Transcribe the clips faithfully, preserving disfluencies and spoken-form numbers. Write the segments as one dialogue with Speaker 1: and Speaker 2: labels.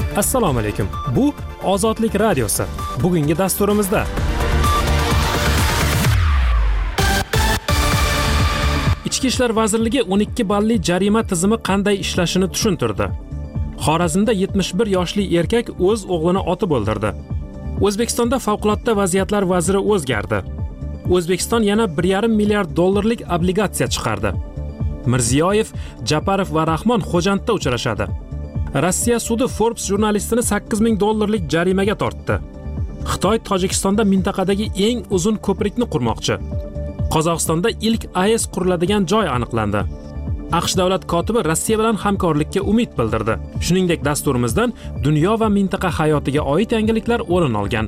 Speaker 1: Assalomu alaykum. Bu Ozodlik radiosi. Bugungi dasturimizda Ichki ishlar vazirligi o'n ikki balli jarima tizimi qanday ishlashini tushuntirdi. Xorazmda yetmish bir yoshli erkak o'z o'g'lini otib o'ldirdi. O'zbekistonda favqulodda vaziyatlar vaziri o'zgardi. O'zbekiston yana bir yarim milliard dollarlik obligatsiya chiqardi. Mirziyoyev, Japarov va Rahmon Xo'jandda uchrashadi. Rossiya sudi Forbes jurnalistini sakkiz ming dollarlik jarimaga tortdi. Xitoy Tojikistonda mintaqadagi eng uzun ko'prikni qurmoqchi. Qozog'istonda ilk A E S quriladigan joy aniqlandi. AQSh davlat kotibi Rossiya bilan hamkorlikka umid bildirdi. Shuningdek, dasturimizdan dunyo va mintaqa hayotiga oid yangiliklar o'rin olgan.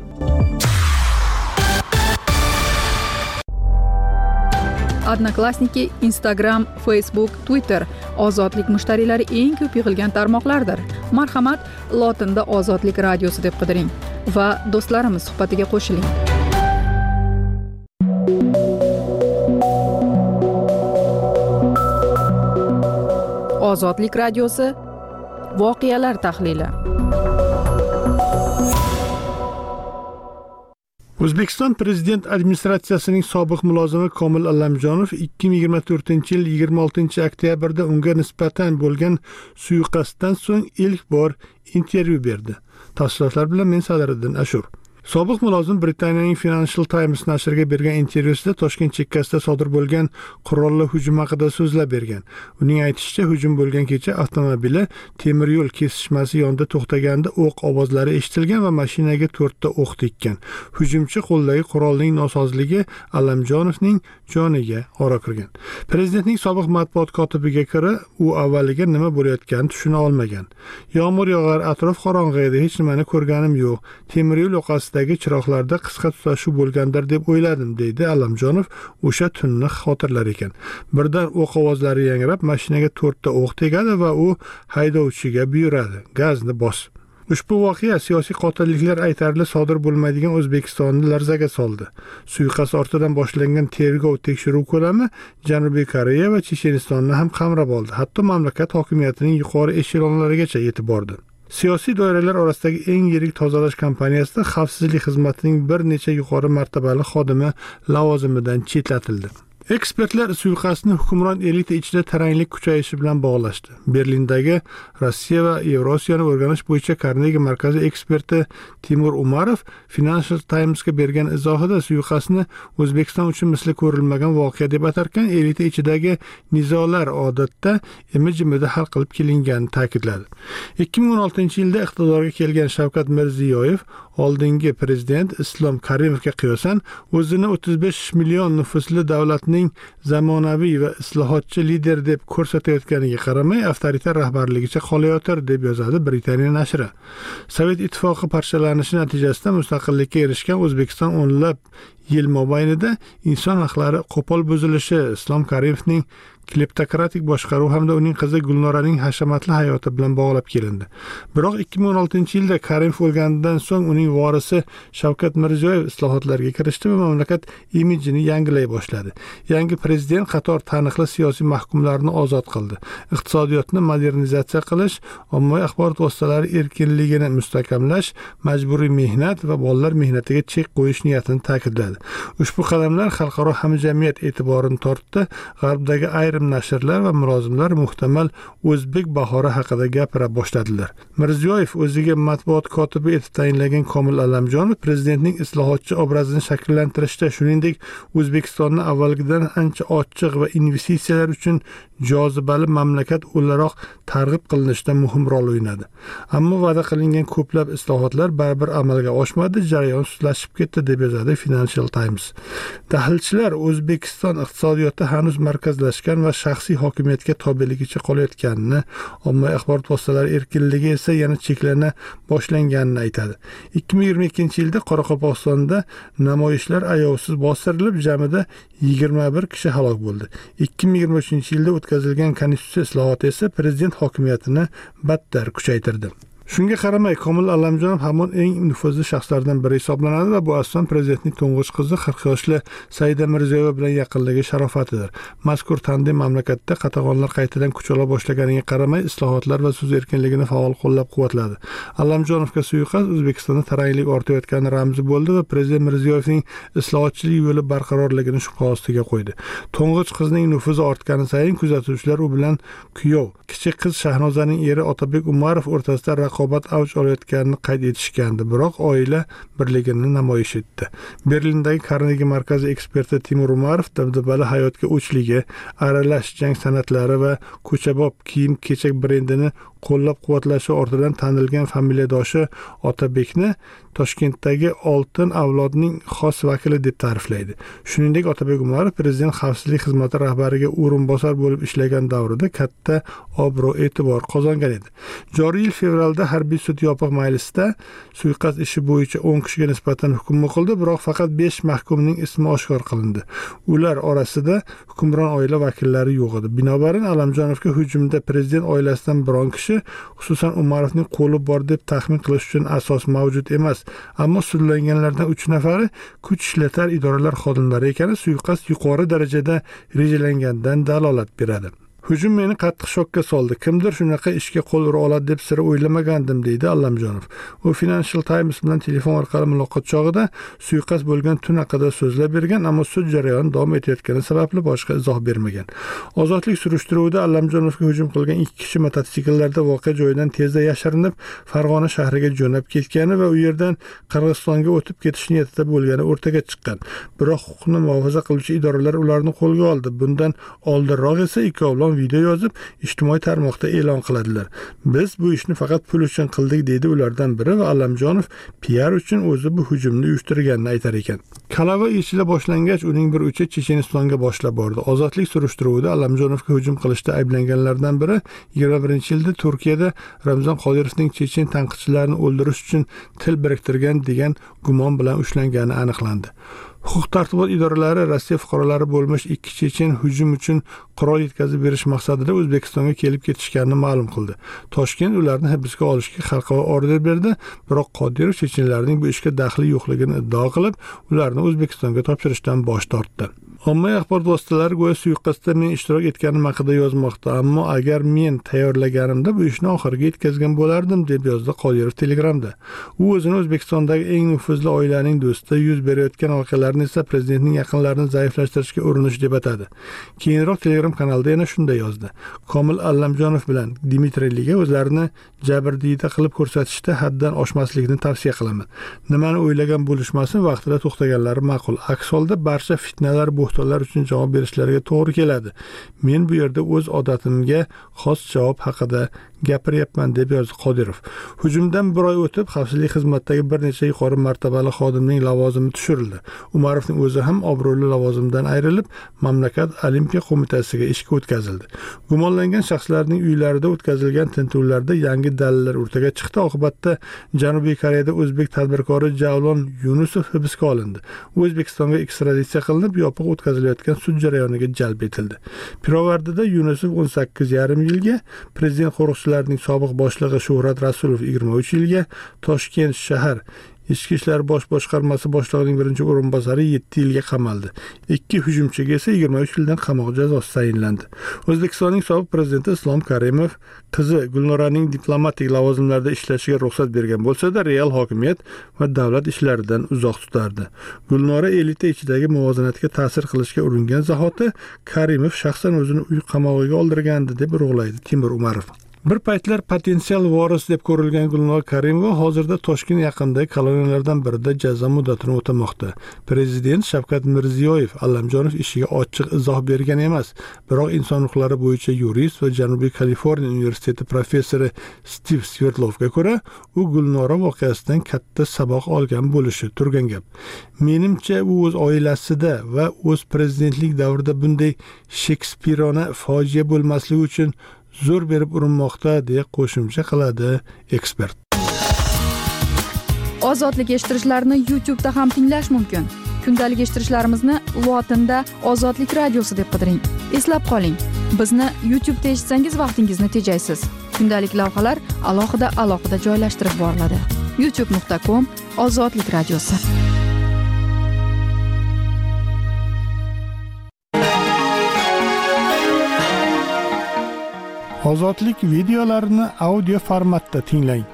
Speaker 2: Odnoklassniki, Instagram, Facebook, Twitter ozodlik mushtariylari eng ko'p yig'ilgan tarmoqlardir. Marhamat, lotinda Ozodlik radiosi deb qidiring va do'stlarimiz suhbatiga qo'shiling. Ozodlik radiosi voqealar tahlili.
Speaker 3: O'zbekiston Prezident administratsiyasining sobiq mulozimi Komil Allamjonov ikki ming yigirma to'rtinchi yil yigirma oltinchi oktyabrda unga nisbatan bo'lgan suiqasddan so'ng ilk bor intervyu berdi. Tafsilotlar bilan men Sadiriddin Ashur. Sobiq mulozim Britaniyaning Financial Times nashriga bergan intervyusida Toshkent chekkasida sodir bo'lgan qurolli hujum haqida so'zlab bergan. Uning aytishicha, hujum bo'lgan kecha avtomobili temir yo'l kesishmasi yonida to'xtaganda o'q ovozlari eshitilgan va mashinaga to'rtta o'q tekkan. Hujumchi qo'ldagi qurolning nosozligi Allamjonovning joniga ora kirgan. Prezidentning sobiq matbuot kotibiga ko'ra, u avvaliga nima bo'layotganini tushuna olmagan. Yomg'ir yog'ar, atrof qorong'i edi, hech nimani ko'rganim yo'q. Temir yo'l yoqasidagi chiroqlarda qisqa tutashuv bo'lgandir deb o'yladim, deydi Allamjonov o'sha tunni xotirlar ekan. Birdan o'q ovozlari yangrab, mashinaga to'rtta o'q tegadi va u haydovchiga buyuradi: gazni bos. Ushbu voqea siyosiy qotilliklar aytarli sodir bo'lmaydigan O'zbekistonni larzaga soldi. Suiqasd ortidan boshlangan tergov tekshiruv ko'lami Janubiy Koreya va Chechenistonni ham qamrab oldi. Hatto mamlakat hokimiyatining yuqori eshelonlarigacha yetib bordi. Siyosiy doiralar orasidagi eng yirik tozalash kampaniyasida xavfsizlik xizmatining bir necha yuqori martabali xodimi lavozimidan chetlatildi. Ekspertlar suiqasdni hukmron elita ichida taranglik kuchayishi bilan bog'lashdi. Berlindagi Rossiya va Yevrosiyani o'rganish bo'yicha Carnegie markazi eksperti Timur Umarov Financial Times'ga bergan izohida suiqasdni O'zbekiston uchun misli ko'rilmagan voqea deb atarkan, elita ichidagi nizolar odatda imi-jimida hal qilib kelinganini ta'kidladi. ikki ming o'n oltinchi yilda iqtidorga kelgan Shavkat Mirziyoyev oldingi prezident Islom Karimovga qiyosan o'zini o'ttiz besh million nufusli davlatning zamonaviy va islohotchi lider deb ko'rsatayotganiga qaramay, avtoritar rahbarligicha qolayotir, deb yozadi Britaniya nashri. Sovet ittifoqi parchalanishi natijasida mustaqillikka erishgan O'zbekiston o'nlab yil mobaynida inson haqlari qo'pol buzilishi, Islom Karimovning kleptokratik boshqaruv hamda uning qizi Gulnoraning hashamatli hayoti bilan bog'lab kelindi. Biroq ikki ming o'n oltinchi yilda Karimov o'lganidan so'ng uning vorisi Shavkat Mirziyoyev islohotlarga kirishdi va mamlakat imijini yangilay boshladi. Yangi prezident qator taniqli siyosiy mahkumlarni ozod qildi. Iqtisodiyotni modernizatsiya qilish, ommaviy axborot vositalari erkinligini mustahkamlash, majburiy mehnat va bolalar mehnatiga chek qo'yish niyatini ta'kidladi. Ushbu qadamlar xalqaro hamjamiyat e'tiborini tortdi. G'arbdagi ayrim nashrlar va mulozimlar muhtamal o'zbek bahori haqida gapira boshladilar. Mirziyoyev o'ziga matbuot kotibi etib tayinlagan Komil Allamjonov prezidentning islohotchi obrazini shakllantirishda, shuningdek, O'zbekistonni avvalgidan ancha ochiq va investitsiyalar uchun jozibali mamlakat o'laroq targ'ib qilinishda muhim rol o'ynadi. Ammo va'da qilingan ko'plab islohotlar baribir amalga oshmadi, jarayon sustlashib ketdi, deb yozadi Financial Times. Tahlilchilar O'zbekiston iqtisodiyoti hanuz markazlashgan va shaxsiy hokimiyatga tobeligicha qolayotganini, ommaviy axborot vositalari erkinligi esa yana cheklana boshlanganini aytadi. ikki ming yigirma ikkinchi yilda Qoraqalpog'istonda namoyishlar ayovsiz bostirilib, jamida yigirma bir kishi halok bo'ldi. ikki ming yigirma uchinchi yilda o'tkazilgan konstitutsiya islohoti esa prezident hokimiyatini battar kuchaytirdi. Shunga qaramay, Komil Allamjonov hamon eng nufuzli shaxslardan biri hisoblanadi va bu asosan prezidentning to'ng'ich qizi qirq yoshli Saida Mirziyoyeva bilan yaqinligi sharofatidir. Mazkur tandem mamlakatda qatag'onlar qaytadan kuch ola boshlaganiga qaramay, islohotlar va so'z erkinligini faol qo'llab-quvvatladi. Allamjonovga suiqasd O'zbekistonda taranglik ortayotgani ramzi bo'ldi va prezident Mirziyoyevning islohotchilik yo'li barqarorligini shubha ostiga qo'ydi. To'ng'ich qizning nufuzi ortgani sayin kuzatuvchilar u bilan kuyov, kichik qiz Shahnozaning eri Otabek Umarov o'rtasida raqobat avj olayotganini qayd etishgandi, biroq oila birligini namoyish etdi. Berlindagi Carnegie markazi eksperti Timur Umarov dabdabali hayotga o'chligi, aralash jang san'atlari va ko'chabob kiyim-kechak brendini qo'llab-quvvatlashi ortidan tanilgan familiyadoshi Otabekni Toshkentdagi oltin avlodning xos vakili deb ta'riflaydi. Shuningdek, Otabek Umarov prezident xavfsizlik xizmati rahbariga o'rinbosar bo'lib ishlagan davrida katta obro'-e'tibor qozongan edi. Joriy yil fevralda harbiy sud yopiq majlisda suiqasd ishi bo'yicha o'n kishiga nisbatan hukm o'qildi, biroq faqat besh mahkumning ismi oshkor qilindi. Ular orasida hukmron oila vakillari yo'q edi. Binobarin, Allamjonovga hujumda prezident oilasidan biron kishi, xususan Umarovning qo'li bor deb taxmin qilish uchun asos mavjud emas. Ammo sudlanganlardan uch nafari kuch ishlatar idoralar xodimlari ekani suiqasd yuqori darajada rejalangandan dalolat beradi. Hujum meni qattiq shokka soldi. Kimdir shunaqa ishga qo'l ura oladi deb sira o'ylamagandim, deydi Allamjonov. U Financial Times bilan telefon orqali muloqot chog'ida suiqasd bo'lgan tun haqida so'zlab bergan, ammo sud jarayoni davom etayotgani sababli boshqa izoh bermagan. Ozodlik surishtiruvida Allamjonovga hujum qilgan ikki kishi mototsikllarda voqea joyidan tezda yashirinib, Farg'ona shahriga jo'nab ketgani va u yerdan Qirg'izistonga o'tib ketish niyatida bo'lgani o'rtaga chiqqan. Biroq huquqni muhofaza qiluvchi idoralar ularni qo'lga oldi. Bundan oldinroq esa ikkovlon video yozib ijtimoiy tarmoqda e'lon qiladilar. Biz bu ishni faqat pul uchun qildik, deydi ulardan biri va Allamjonov P R uchun o'zi bu hujumni uyushtirganini aytar ekan. Kalava yechila boshlangach, uning bir uchi Chechenistonga boshlab bordi. Ozodlik surishtiruvida Allamjonovga hujum qilishda ayblanganlardan biri yigirma birinchi yilda Turkiyada Ramzan Qodirovning chechen tanqidchilarini o'ldirish uchun til biriktirgan degan gumon bilan ushlangani aniqlandi. Huquq-tartibot idoralari Rossiya fuqarolari bo'lmish ikki chechen hujum uchun qurol yetkazib berish maqsadida O'zbekistonga kelib ketishganini ma'lum qildi. Toshkent ularni hibsga olishga xalqaro order berdi, biroq Qodirov chechenlarning bu ishga daxli yo'qligini iddao qilib, ularni O'zbekistonga topshirishdan bosh tortdi. Ommaviy axborot vositalari go'yo suiqasdda men ishtirok etganim haqida yozmoqda, ammo agar men tayyorlaganimda bu ishni oxiriga yetkazgan bo'lardim, deb yozdi Qodirov Telegramda. U o'zini O'zbekistondagi eng nufuzli oilaning do'sti, yuz berayotgan voqealarni esa prezidentning yaqinlarini zaiflashtirishga urinish deb atadi. Keyinroq Telegram kanalida yana shunday yozdi: Komil Allamjonov bilan Dmitriy Liga o'zlarini jabrdiyda qilib ko'rsatishda haddan oshmaslikni tavsiya qilaman. Nimani o'ylagan bo'lishmasin, vaqtida to'xtaganlari ma'qul. Aks holda barcha fitnalar, bo'htonlar uchun javob berishlariga to'g'ri keladi. Men bu yerda o'z odatimga xos javob haqida gapiryapman, deb yozdi Qodirov. Hujumdan bir oy o'tib, xavfsizlik xizmatidagi bir necha yuqori martabali xodimning lavozimi tushirildi. Umarovning o'zi ham obro'li lavozimdan ayrilib, mamlakat Olimpiya qo'mitasiga ishga o'tkazildi. Gumonlangan shaxslarning uylarida o'tkazilgan tintuvlarda yangi dalillar o'rtaga chiqdi. Oqibatda Janubiy Koreyada o'zbek tadbirkori Javlon Yunusov hibsga olindi. U O'zbekistonga ekstraditsiya qilinib, yopiq o'tkazilayotgan sud jarayoniga jalb etildi. Pirovardida Yunusov o'n sakkiz yarim yilga, prezident qo'riqchilarining sobiq boshlig'i Shuhrat Rasulov yigirma uch yilga, Toshkent shahar Ichki ishlar bosh boshqarmasi boshlig'ining birinchi o'rinbosari yetti yilga qamaldi. Ikki hujumchiga esa yigirma uch yildan qamoq jazosi tayinlandi. O'zbekistonning sobiq prezidenti Islom Karimov qizi Gulnoraning diplomatik lavozimlarda ishlashiga ruxsat bergan bo'lsa-da, real hokimiyat va davlat ishlaridan uzoq tutardi. Gulnora elita ichidagi muvozanatga ta'sir qilishga uringan zahoti Karimov shaxsan o'zini uy qamog'iga oldirgandi, deb urg'ulaydi Timur Umarov. Bir paytlar potensial voris deb ko'rilgan Gulnora Karimova hozirda Toshkent yaqinidagi koloniyalardan birida jazo muddatini o'tamoqda. Prezident Shavkat Mirziyoyev Allamjonov ishiga ochiq izoh bergan emas, biroq inson huquqlari bo'yicha yurist va Janubiy Kaliforniya universiteti professori Steve Svetlovga ko'ra, u Gulnora voqeasidan katta saboq olgan bo'lishi turgan gap. Menimcha, u o'z oilasida va o'z prezidentlik davrida bunday Shekspirona fojia bo'lmasligi uchun zo'r berib urinmoqda, deya qo'shimcha qiladi ekspert.
Speaker 2: Ozodlik eshittirishlarni YouTube da ham tinglash mumkin. Kundalik eshittirishlarimizni lotinda Ozodlik radiosi deb qidiring. Eslab qoling, bizni YouTube da eshitsangiz vaqtingizni tejaysiz. kundalik lavhalar alohida alohida joylashtirib boriladi. youtube nuqta com ozodlik radiosi.
Speaker 3: Ozodlik videolarini audio formatda tinglang.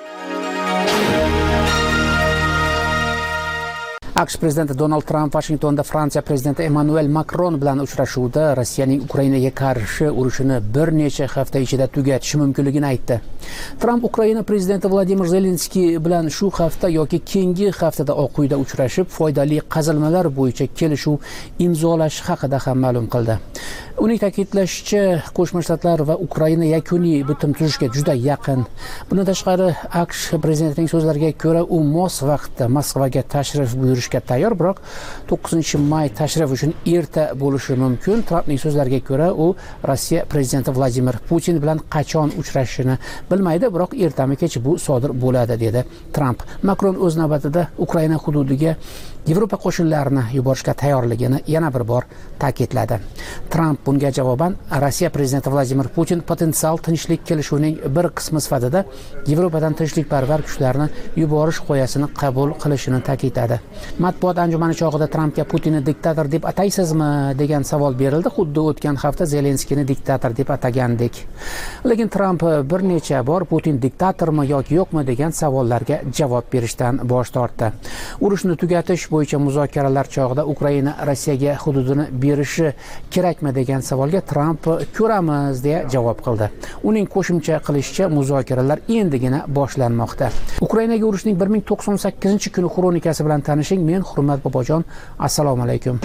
Speaker 4: AQSh prezidenti Donald Tramp Vashingtonda Fransiya prezidenti Emmanuel Makron bilan uchrashuvda Rossiyaning Ukrainaga qarshi urushini bir necha hafta ichida tugatishi mumkinligini aytdi. Tramp Ukraina prezidenti Vladimir Zelenskiy bilan shu hafta yoki keyingi haftada Oq uyda uchrashib, foydali qazilmalar bo'yicha kelishuv imzolash haqida ham ma'lum qildi. Uning ta'kidlashicha, Qo'shma Shtatlar va Ukraina yakuniy bitim tuzishga juda yaqin. Bundan tashqari, AQSh prezidentining so'zlariga ko'ra, u mos vaqtda Moskvaga tashrif buyurishga tayyor, biroq to'qqizinchi may tashrif uchun erta bo'lishi mumkin. Trampning so'zlariga ko'ra, u Rossiya prezidenti Vladimir Putin bilan qachon uchrashishini bilmaydi, biroq ertami kech bu sodir bo'ladi, dedi Tramp. Makron o'z navbatida Ukraina hududiga Yevropa qo'shinlarini yuborishga tayyorligini yana bir bor ta'kidladi. Tramp bunga javoban Rossiya prezidenti Vladimir Putin potensial tinchlik kelishuvining bir qismi sifatida Yevropadan tinchlikparvar kuchlarni yuborish qo'yasini qabul qilishini ta'kidladi. Matbuot anjumani chog'ida Trampga Putinni diktator deb ataysizmi degan savol berildi, xuddi o'tgan hafta Zelenskiyni diktator deb atagandek. Lekin Tramp bir necha bor Putin diktatormi yoki yo'qmi degan savollarga javob berishdan bosh tortdi. Urushni tugatish bo'yicha muzokaralar chog'ida Ukraina Rossiyaga hududini berishi kerakmi degan savolga Tramp ko'ramiz deya javob qildi. Uning qo'shimcha qilishicha, muzokaralar endigina boshlanmoqda. Ukrainaga urushning bir ming to'qson sakkizinchi kuni xronikasi bilan tanishing. Men Hurmat Bobojon. Assalomu alaykum.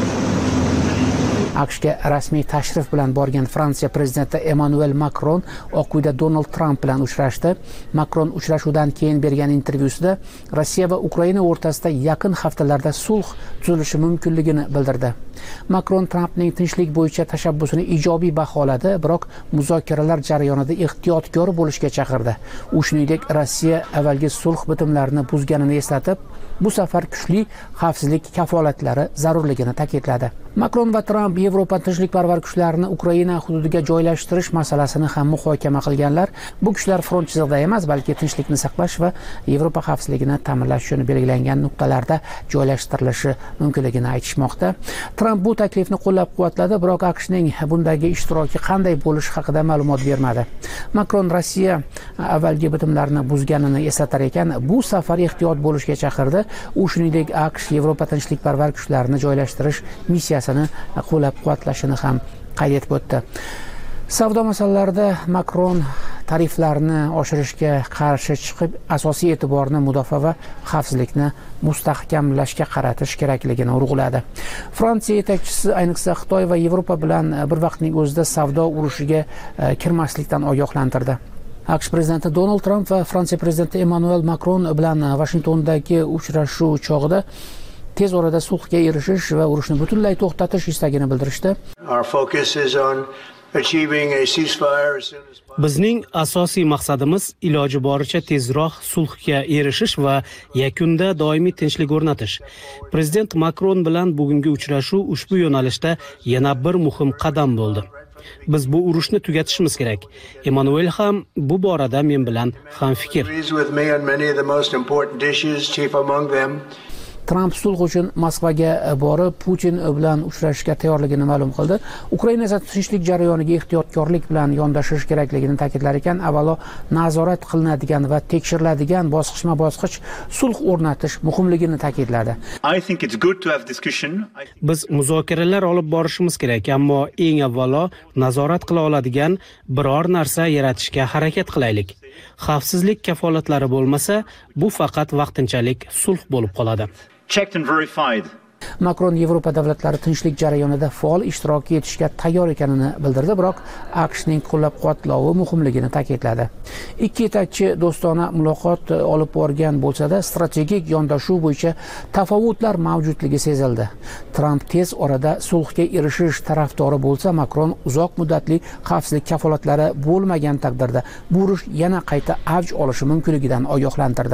Speaker 4: AQShga rasmiy tashrif bilan borgan Fransiya prezidenti Emmanuel Makron Oq uyda Donald Tramp bilan uchrashdi. Makron uchrashuvdan keyin bergan intervyusida Rossiya va Ukraina o'rtasida yaqin haftalarda sulh tuzilishi mumkinligini bildirdi. Makron Trampning tinchlik bo'yicha tashabbusini ijobiy baholadi, biroq muzokaralar jarayonida ehtiyotkor bo'lishga chaqirdi. U shuningdek Rossiya avvalgi sulh bitimlarini buzganini eslatib, bu safar kuchli xavfsizlik kafolatlari zarurligini ta'kidladi. Makron va Tramp Yevropa tinchlikparvar kuchlarini Ukraina hududiga joylashtirish masalasini ham muhokama qilganlar. Bu kuchlar front chizig'ida emas, balki tinchlikni saqlash va Yevropa xavfsizligini ta'minlash uchun belgilangan nuqtalarda joylashtirilishi mumkinligini aytishmoqda. Tramp bu taklifni qo'llab-quvvatladi, biroq AQShning bundagi ishtiroki qanday bo'lishi haqida ma'lumot bermadi. Makron Rossiya avvalgi bitimlarni buzganini eslatar ekan, bu safar ehtiyot bo'lishga chaqirdi. U shuningdek AQSh Yevropa tinchlikparvar kuchlarini joylashtirish missiyasini qo'llab-quvvatlashini ham qayd etib o'tdi. Savdo masalalarida Makron tariflarni oshirishga qarshi chiqib, asosiy e'tiborni mudofaa va xavfsizlikni mustahkamlashga qaratish kerakligini urg'uladi. Fransiya yetakchisi ayniqsa Xitoy va Yevropa bilan bir vaqtning o'zida savdo urushiga kirmaslikdan ogohlantirdi. AQSh prezidenti Donald Tramp va Fransiya prezidenti Emmanuel Makron bilan Vashingtondagi uchrashuv chog'ida tez orada sulhga erishish va urushni butunlay to'xtatish istagini bildirishdi.
Speaker 5: Bizning asosiy maqsadimiz iloji boricha tezroq sulhga erishish va yakunda doimiy tinchlik o'rnatish. Prezident Makron bilan bugungi uchrashuv ushbu yo'nalishda yana bir muhim qadam bo'ldi. Biz bu urushni tugatishimiz kerak. Emmanuel ham bu borada men bilan hamfikr.
Speaker 4: Tramp sulh uchun Moskvaga borib Putin bilan uchrashishga tayyorligini ma'lum qildi. Ukraina esa tinchlik jarayoniga ehtiyotkorlik bilan yondashish kerakligini ta'kidlar ekan, avvalo nazorat qilinadigan va tekshiriladigan bosqichma-bosqich sulh o'rnatish muhimligini ta'kidladi.
Speaker 5: Biz muzokaralar olib borishimiz kerak, ammo eng avvalo nazorat qila oladigan biror narsa yaratishga harakat qilaylik. Xavfsizlik kafolatlari bo'lmasa, bu faqat vaqtinchalik sulh bo'lib qoladi.
Speaker 6: Checked and verified.
Speaker 4: Makron Yevropa davlatlari tinchlik jarayonida faol ishtirok etishga tayyor ekanini bildirdi, biroq AQShning qo'llab-quvvatlovi muhimligini ta'kidladi. Ikki yetakchi do'stona muloqot olib borgan bo'lsa-da, strategik yondashuv bo'yicha tafovutlar mavjudligi sezildi. Tramp tez orada sulhga erishish tarafdori bo'lsa, Makron uzoq muddatli xavfsizlik kafolatlari bo'lmagan taqdirda bu urush yana qayta avj olishi mumkinligidan ogohlantirdi.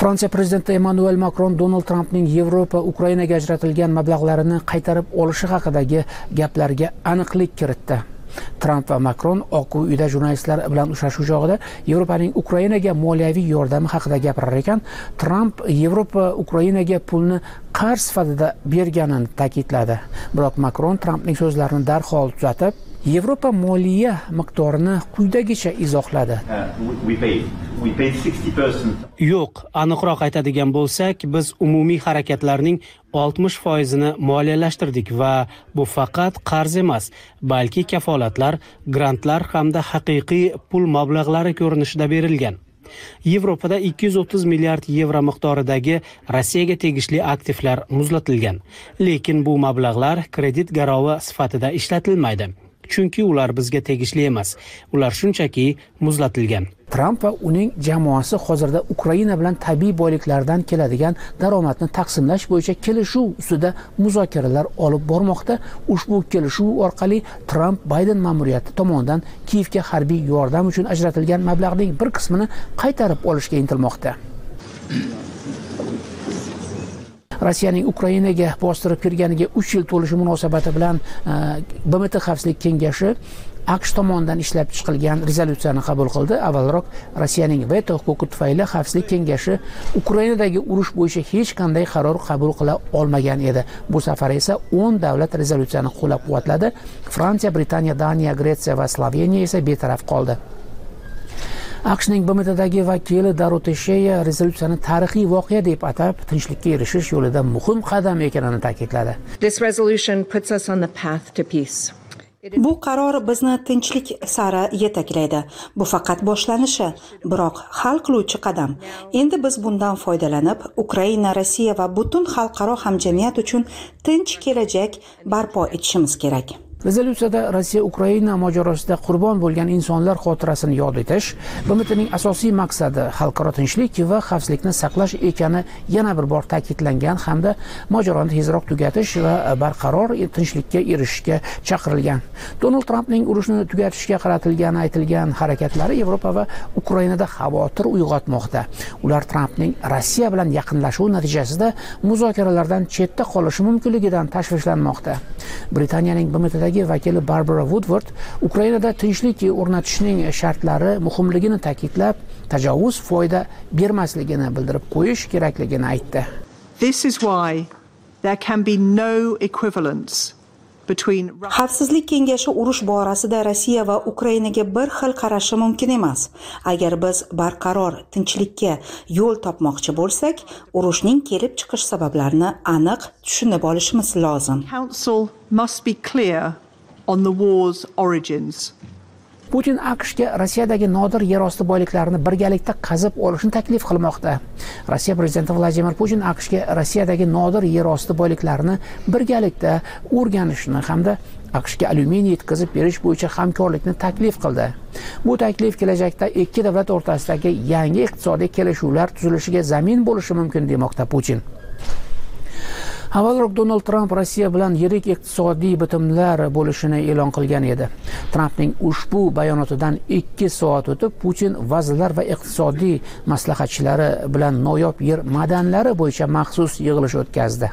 Speaker 4: Fransiya prezidenti Emmanuel Macron Donald Trampning Yevropa Ukrainaga ajratilgan mablag'larini qaytarib olishi haqidagi gaplarga aniqlik kiritdi. Tramp va Macron Oq uyda jurnalistlar bilan uchrashuv chog'ida Yevropaning Ukrainaga moliyaviy yordami haqida gapirar ekan, Tramp Yevropa Ukrainaga pulni qarz sifatida berganini ta'kidladi. Biroq Macron Trampning so'zlarini darhol tuzatib, Yevropa moliya miqdorini quyidagicha izohladi.
Speaker 5: Yo'q, aniqroq aytadigan bo'lsak, biz umumiy harakatlarning oltmish foizini moliyalashtirdik va bu faqat qarz emas, balki kafolatlar, grantlar hamda haqiqiy pul mablag'lari ko'rinishida berilgan. Yevropada ikki yuz o'ttiz milliard yevro miqdoridagi Rossiyaga tegishli aktivlar muzlatilgan. Lekin bu mablag'lar kredit garovi sifatida ishlatilmaydi. Chunki ular bizga tegishli emas. Ular shunchaki muzlatilgan.
Speaker 4: Tramp va uning jamoasi hozirda Ukraina bilan tabiiy boyliklardan keladigan daromadni taqsimlash bo'yicha kelishuv ustida muzokaralar olib bormoqda. Ushbu kelishuv orqali Tramp Bayden ma'muriyati tomonidan Kiyevga harbiy yordam uchun ajratilgan mablag'ning bir qismini qaytarib olishga intilmoqda. Rossiyaning Ukrainaga bostirib kirganiga uch yil to'lishi munosabati bilan B M T Xavfsizlik kengashi AQSh tomonidan ishlab chiqilgan rezolyutsiyani qabul qildi. Avvalroq Rossiyaning veto huquqi tufayli Xavfsizlik kengashi Ukrainadagi urush bo'yicha hech qanday qaror qabul qila olmagan edi. Bu safar esa o'n davlat rezolyutsiyani qo'llab-quvvatladi. Fransiya, Britaniya, Daniya, Gretsiya va Sloveniya esa betaraf qoldi. AQShning B M Tdagi vakili Darotesheya rezolyutsiyani tarixiy voqea deb atab, tinchlikka erishish yo'lida muhim qadam ekanini ta'kidladi.
Speaker 6: This resolution puts us on the path to peace.
Speaker 7: Bu qaror bizni tinchlik sari yetaklaydi. Bu faqat boshlanishi, biroq hal qiluvchi qadam. Endi biz bundan foydalanib, Ukraina, Rossiya va butun xalqaro hamjamiyat uchun tinch kelajak barpo etishimiz kerak.
Speaker 4: Rezolyutsiyada Rossiya Ukraina mojarosida qurbon bo'lgan insonlar xotirasini yod etish, B M Tning asosiy maqsadi xalqaro tinchlik va xavfsizlikni saqlash ekani yana bir bor ta'kidlangan hamda mojaroni tezroq tugatish va barqaror tinchlikka erishishga chaqirilgan. Donald Trampning urushni tugatishga qaratilgani aytilgan harakatlari Yevropa va Ukrainada xavotir uyg'otmoqda. Ular Trampning Rossiya bilan yaqinlashuvi natijasida muzokaralardan chetda qolishi mumkinligidan tashvishlanmoqda. Britaniyaning B M Tdagi vakili Barbara Woodward Ukrainada tinchlik o'rnatishning shartlari muhimligini ta'kidlab, tajovuz foyda bermasligini bildirib qo'yish kerakligini aytdi.
Speaker 8: This is why there can be no equivalence between
Speaker 7: Xavfsizlik kengashi urush borasida Rossiya va Ukrainaga bir xil qarashi mumkin emas. Agar biz barqaror tinchlikka yo'l topmoqchi bo'lsak, urushning kelib chiqish sabablarini aniq tushunib olishimiz lozim.
Speaker 8: Council must be clear on the war's origins.
Speaker 4: Putin AQShga Rossiyadagi nodir yerosti boyliklarini birgalikda qazib olishni taklif qilmoqda. Rossiya prezidenti Vladimir Putin AQShga Rossiyadagi nodir yerosti boyliklarini birgalikda o'rganishni hamda AQShga alyuminiy yetkazib berish bo'yicha hamkorlikni taklif qildi. Bu taklif kelajakda ikki davlat o'rtasidagi yangi iqtisodiy kelishuvlar tuzilishiga zamin bo'lishi mumkin demoqda Putin. Avvalroq Donald Trump Rossiya bilan yirik iqtisodiy bitimlar bo'lishini e'lon qilgan edi. Trumpning ushbu bayonotidan ikki soat o'tib, Putin vazirlar va iqtisodiy maslahatchilari bilan noyob yer madanlari bo'yicha maxsus yig'ilish o'tkazdi.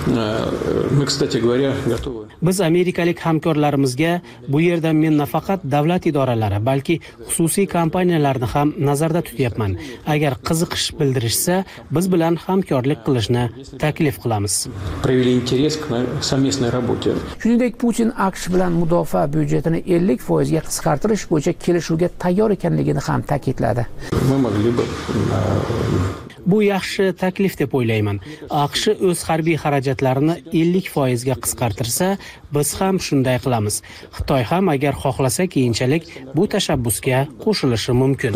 Speaker 5: Biz amerikalik hamkorlarimizga bu yerda men nafaqat davlat idoralari, balki xususiy kompaniyalarni ham nazarda tutyapman. Agar qiziqish bildirishsa, biz bilan hamkorlik qilishni taklif qilamiz.
Speaker 4: Shuningdek, Putin AQSh bilan mudofaa byudjetini ellik foizga qisqartirish bo'yicha kelishuvga tayyor ekanligini ham ta'kidladi.
Speaker 5: Bu yaxshi taklif deb o'ylayman. AQSh o'z harbiy xarajatlarini ellik foizga qisqartirsa, biz ham shunday qilamiz. Xitoy ham agar xohlasa keyinchalik bu tashabbusga qo'shilishi mumkin.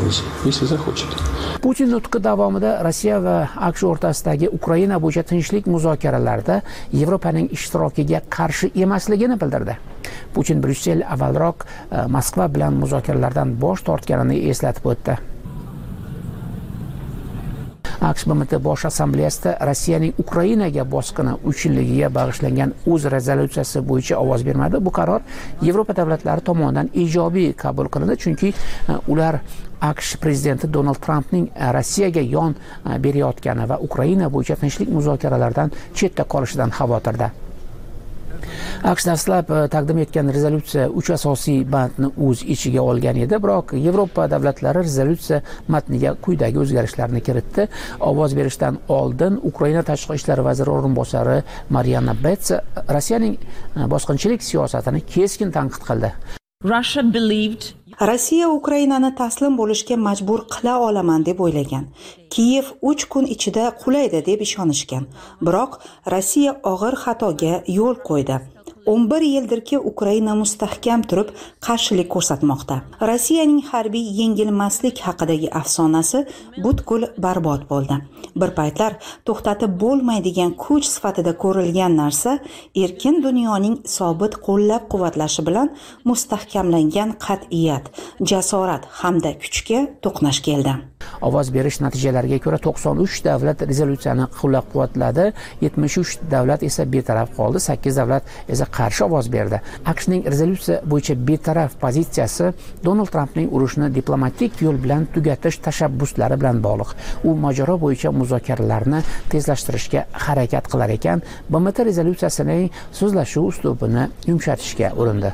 Speaker 4: Putin nutqi davomida Rossiya va AQSh o'rtasidagi Ukraina bo'yicha tinchlik muzokaralarida Yevropaning ishtirokiga qarshi emasligini bildirdi. Putin Bryussel avvalroq Moskva bilan muzokaralardan bosh tortganini eslatib o'tdi. aqsh B M T bosh assambleyasida Rossiyaning Ukrainaga bosqini uch yilligiga bag'ishlangan o'z rezolyutsiyasi bo'yicha ovoz bermadi. Bu qaror Yevropa davlatlari tomonidan ijobiy qabul qilindi, chunki ular aqsh prezidenti Donald Trampning Rossiyaga yon berayotgani va Ukraina bo'yicha tinchlik muzokaralaridan chetda qolishidan xavotirda. aqsh dastlab taqdim etgan rezolyutsiya uch asosiy bandni o'z ichiga olgan edi, biroq Yevropa davlatlari rezolyutsiya matniga quyidagi o'zgarishlarni kiritdi. Ovoz berishdan oldin Ukraina tashqi ishlar vaziri o'rinbosari Mariana Betts Rossiyaning bosqinchilik siyosatini keskin tanqid qildi.
Speaker 9: Russia believed
Speaker 7: Rossiya Ukrainani taslim bo'lishga majbur qila olaman deb o'ylagan. Kiyev uch kun ichida qulaydi deb ishonishgan. Biroq Rossiya og'ir xatoga yo'l qo'ydi. o'n bir yildirki Ukraina mustahkam turib qarshilik ko'rsatmoqda. Rossiyaning harbiy yengilmaslik haqidagi afsonasi butkul barbod bo'ldi. Bir paytlar to'xtatib bo'lmaydigan kuch sifatida ko'rilgan narsa erkin dunyoning sobit qo'llab-quvvatlashi bilan mustahkamlangan qat'iyat, jasorat hamda kuchga to'qnash keldi.
Speaker 4: Ovoz berish natijalariga ko'ra to'qson uch davlat rezolyutsiyani qo'llab-quvvatladi, yetmish uch davlat esa betaraf qoldi, sakkiz davlat esa qarshi ovoz berdi. aqshning rezolyutsiya bo'yicha betaraf pozitsiyasi Donald Trampning urushni diplomatik yo'l bilan tugatish tashabbuslari bilan bog'liq. U mojaro bo'yicha muzokaralarni tezlashtirishga harakat qilar ekan, B M T rezolyutsiyasining so'zlashuv uslubini yumshatishga urindi.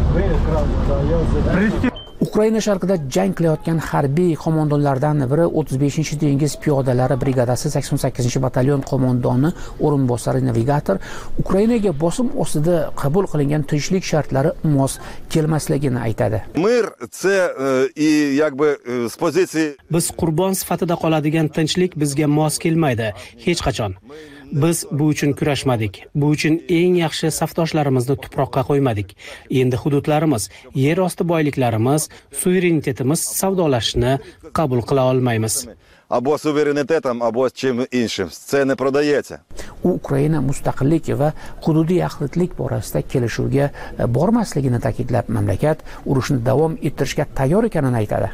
Speaker 4: Ukraina sharqida jang qilayotgan harbiy qo'mondonlardan biri o'ttiz beshinchi dengiz piyodalari brigadasi sakson sakkizinchi batalyon qo'mondoni o'rinbosari navigator Ukrainaga bosim ostida qabul qilingan tinchlik shartlari mos kelmasligini aytadi.
Speaker 10: Mir це и якби с позиции
Speaker 5: Biz qurbon sifatida qoladigan tinchlik bizga mos kelmaydi hech qachon. Biz bu uchun kurashmadik. Bu uchun eng yaxshi safdoshlarimizni tuproqqa qo'ymadik. Endi hududlarimiz, yer osti boyliklarimiz, suverenitetimiz savdolashishni qabul qila olmaymiz.
Speaker 10: або суверенітетом, або чим іншим. Це не продається.
Speaker 4: U Ukraina mustaqillik va hududiy yaxlitlik borasida kelishuvga bormasligini ta'kidlab, mamlakat urushni davom ettirishga tayyor ekanini aytadi.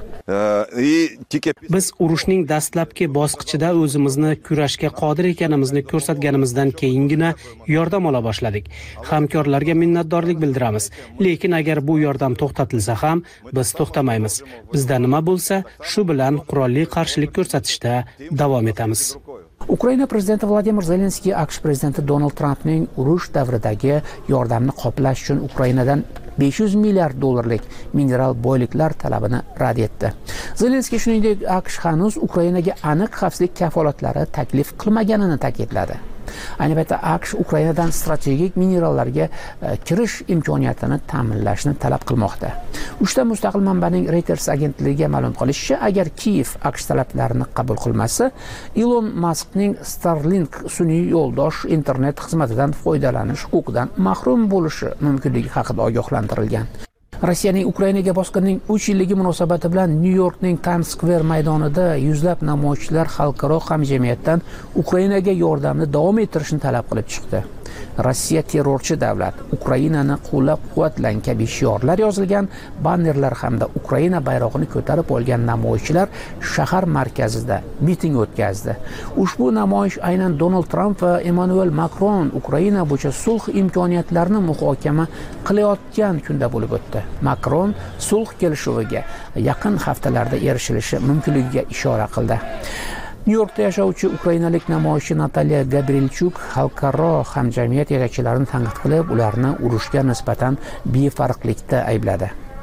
Speaker 5: Biz urushning dastlabki bosqichida o'zimizni kurashga qodir ekanimizni ko'rsatganimizdan keyingina yordam ola boshladik. Hamkorlarga minnatdorlik bildiramiz. Lekin agar bu yordam to'xtatilsa ham biz to'xtamaymiz. Bizda nima bo'lsa, shu bilan qurolli qarshilik ko'rsatishda davom etamiz.
Speaker 4: Ukraina prezidenti Vladimir Zelenskiy aqsh prezidenti Donald Trampning urush davridagi yordamni qoplash uchun Ukrainadan besh yuz milliard dollarlik mineral boyliklar talabini rad etdi. Zelenskiy shuningdek aqsh hanuz Ukrainaga aniq xavfsizlik kafolatlari taklif qilmaganini ta'kidladi. Ayni paytda aqsh Ukrainadan strategik minerallarga kirish imkoniyatini ta'minlashni talab qilmoqda. Uchta mustaqil manbaning Reuters agentligiga ma'lum qilishicha, agar Kiyev aqsh talablarini qabul qilmasa, Elon Muskning Starlink sun'iy yo'ldosh internet xizmatidan foydalanish huquqidan mahrum bo'lishi mumkinligi haqida ogohlantirilgan. Rossiyaning Ukrainaga bosqinining uch yilligi munosabati bilan New Yorkning Times Square maydonida yuzlab namoyishchilar xalqaro hamjamiyatdan Ukrainaga yordamni davom ettirishni talab qilib chiqdi. Rossiya terrorchi davlat, Ukrainani qo'llab-quvvatlang kabi shiorlar yozilgan bannerlar hamda Ukraina bayrog'ini ko'tarib olgan namoyishchilar shahar markazida miting o'tkazdi. Ushbu namoyish aynan Donald Trump va Emmanuel Macron Ukraina bo'yicha sulh imkoniyatlarini muhokama qilayotgan kunda bo'lib o'tdi. Macron sulh kelishuviga yaqin haftalarda erishilishi mumkinligiga ishora qildi. New Yorkda yashovchi ukrainalik namoyishchi Natalya Gabrilchuk xalqaro hamjamiyat yetakchilarini tanqid qilib, ularni urushga nisbatan befarqlikda aybladi.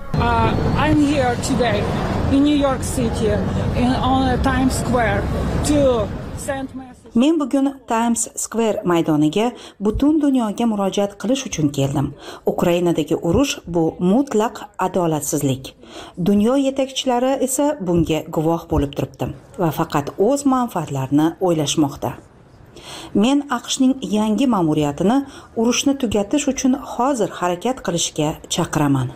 Speaker 11: Uh, I'm here today in New York City in, on Times Square to send message.
Speaker 7: Men bugun Times Square maydoniga butun dunyoga murojaat qilish uchun keldim. Ukrainadagi urush bu mutlaq adolatsizlik. Dunyo yetakchilari esa bunga guvoh bo'lib turibdi va faqat o'z manfaatlarini o'ylashmoqda. Men aqshning yangi ma'muriyatini urushni tugatish uchun hozir harakat qilishga chaqiraman.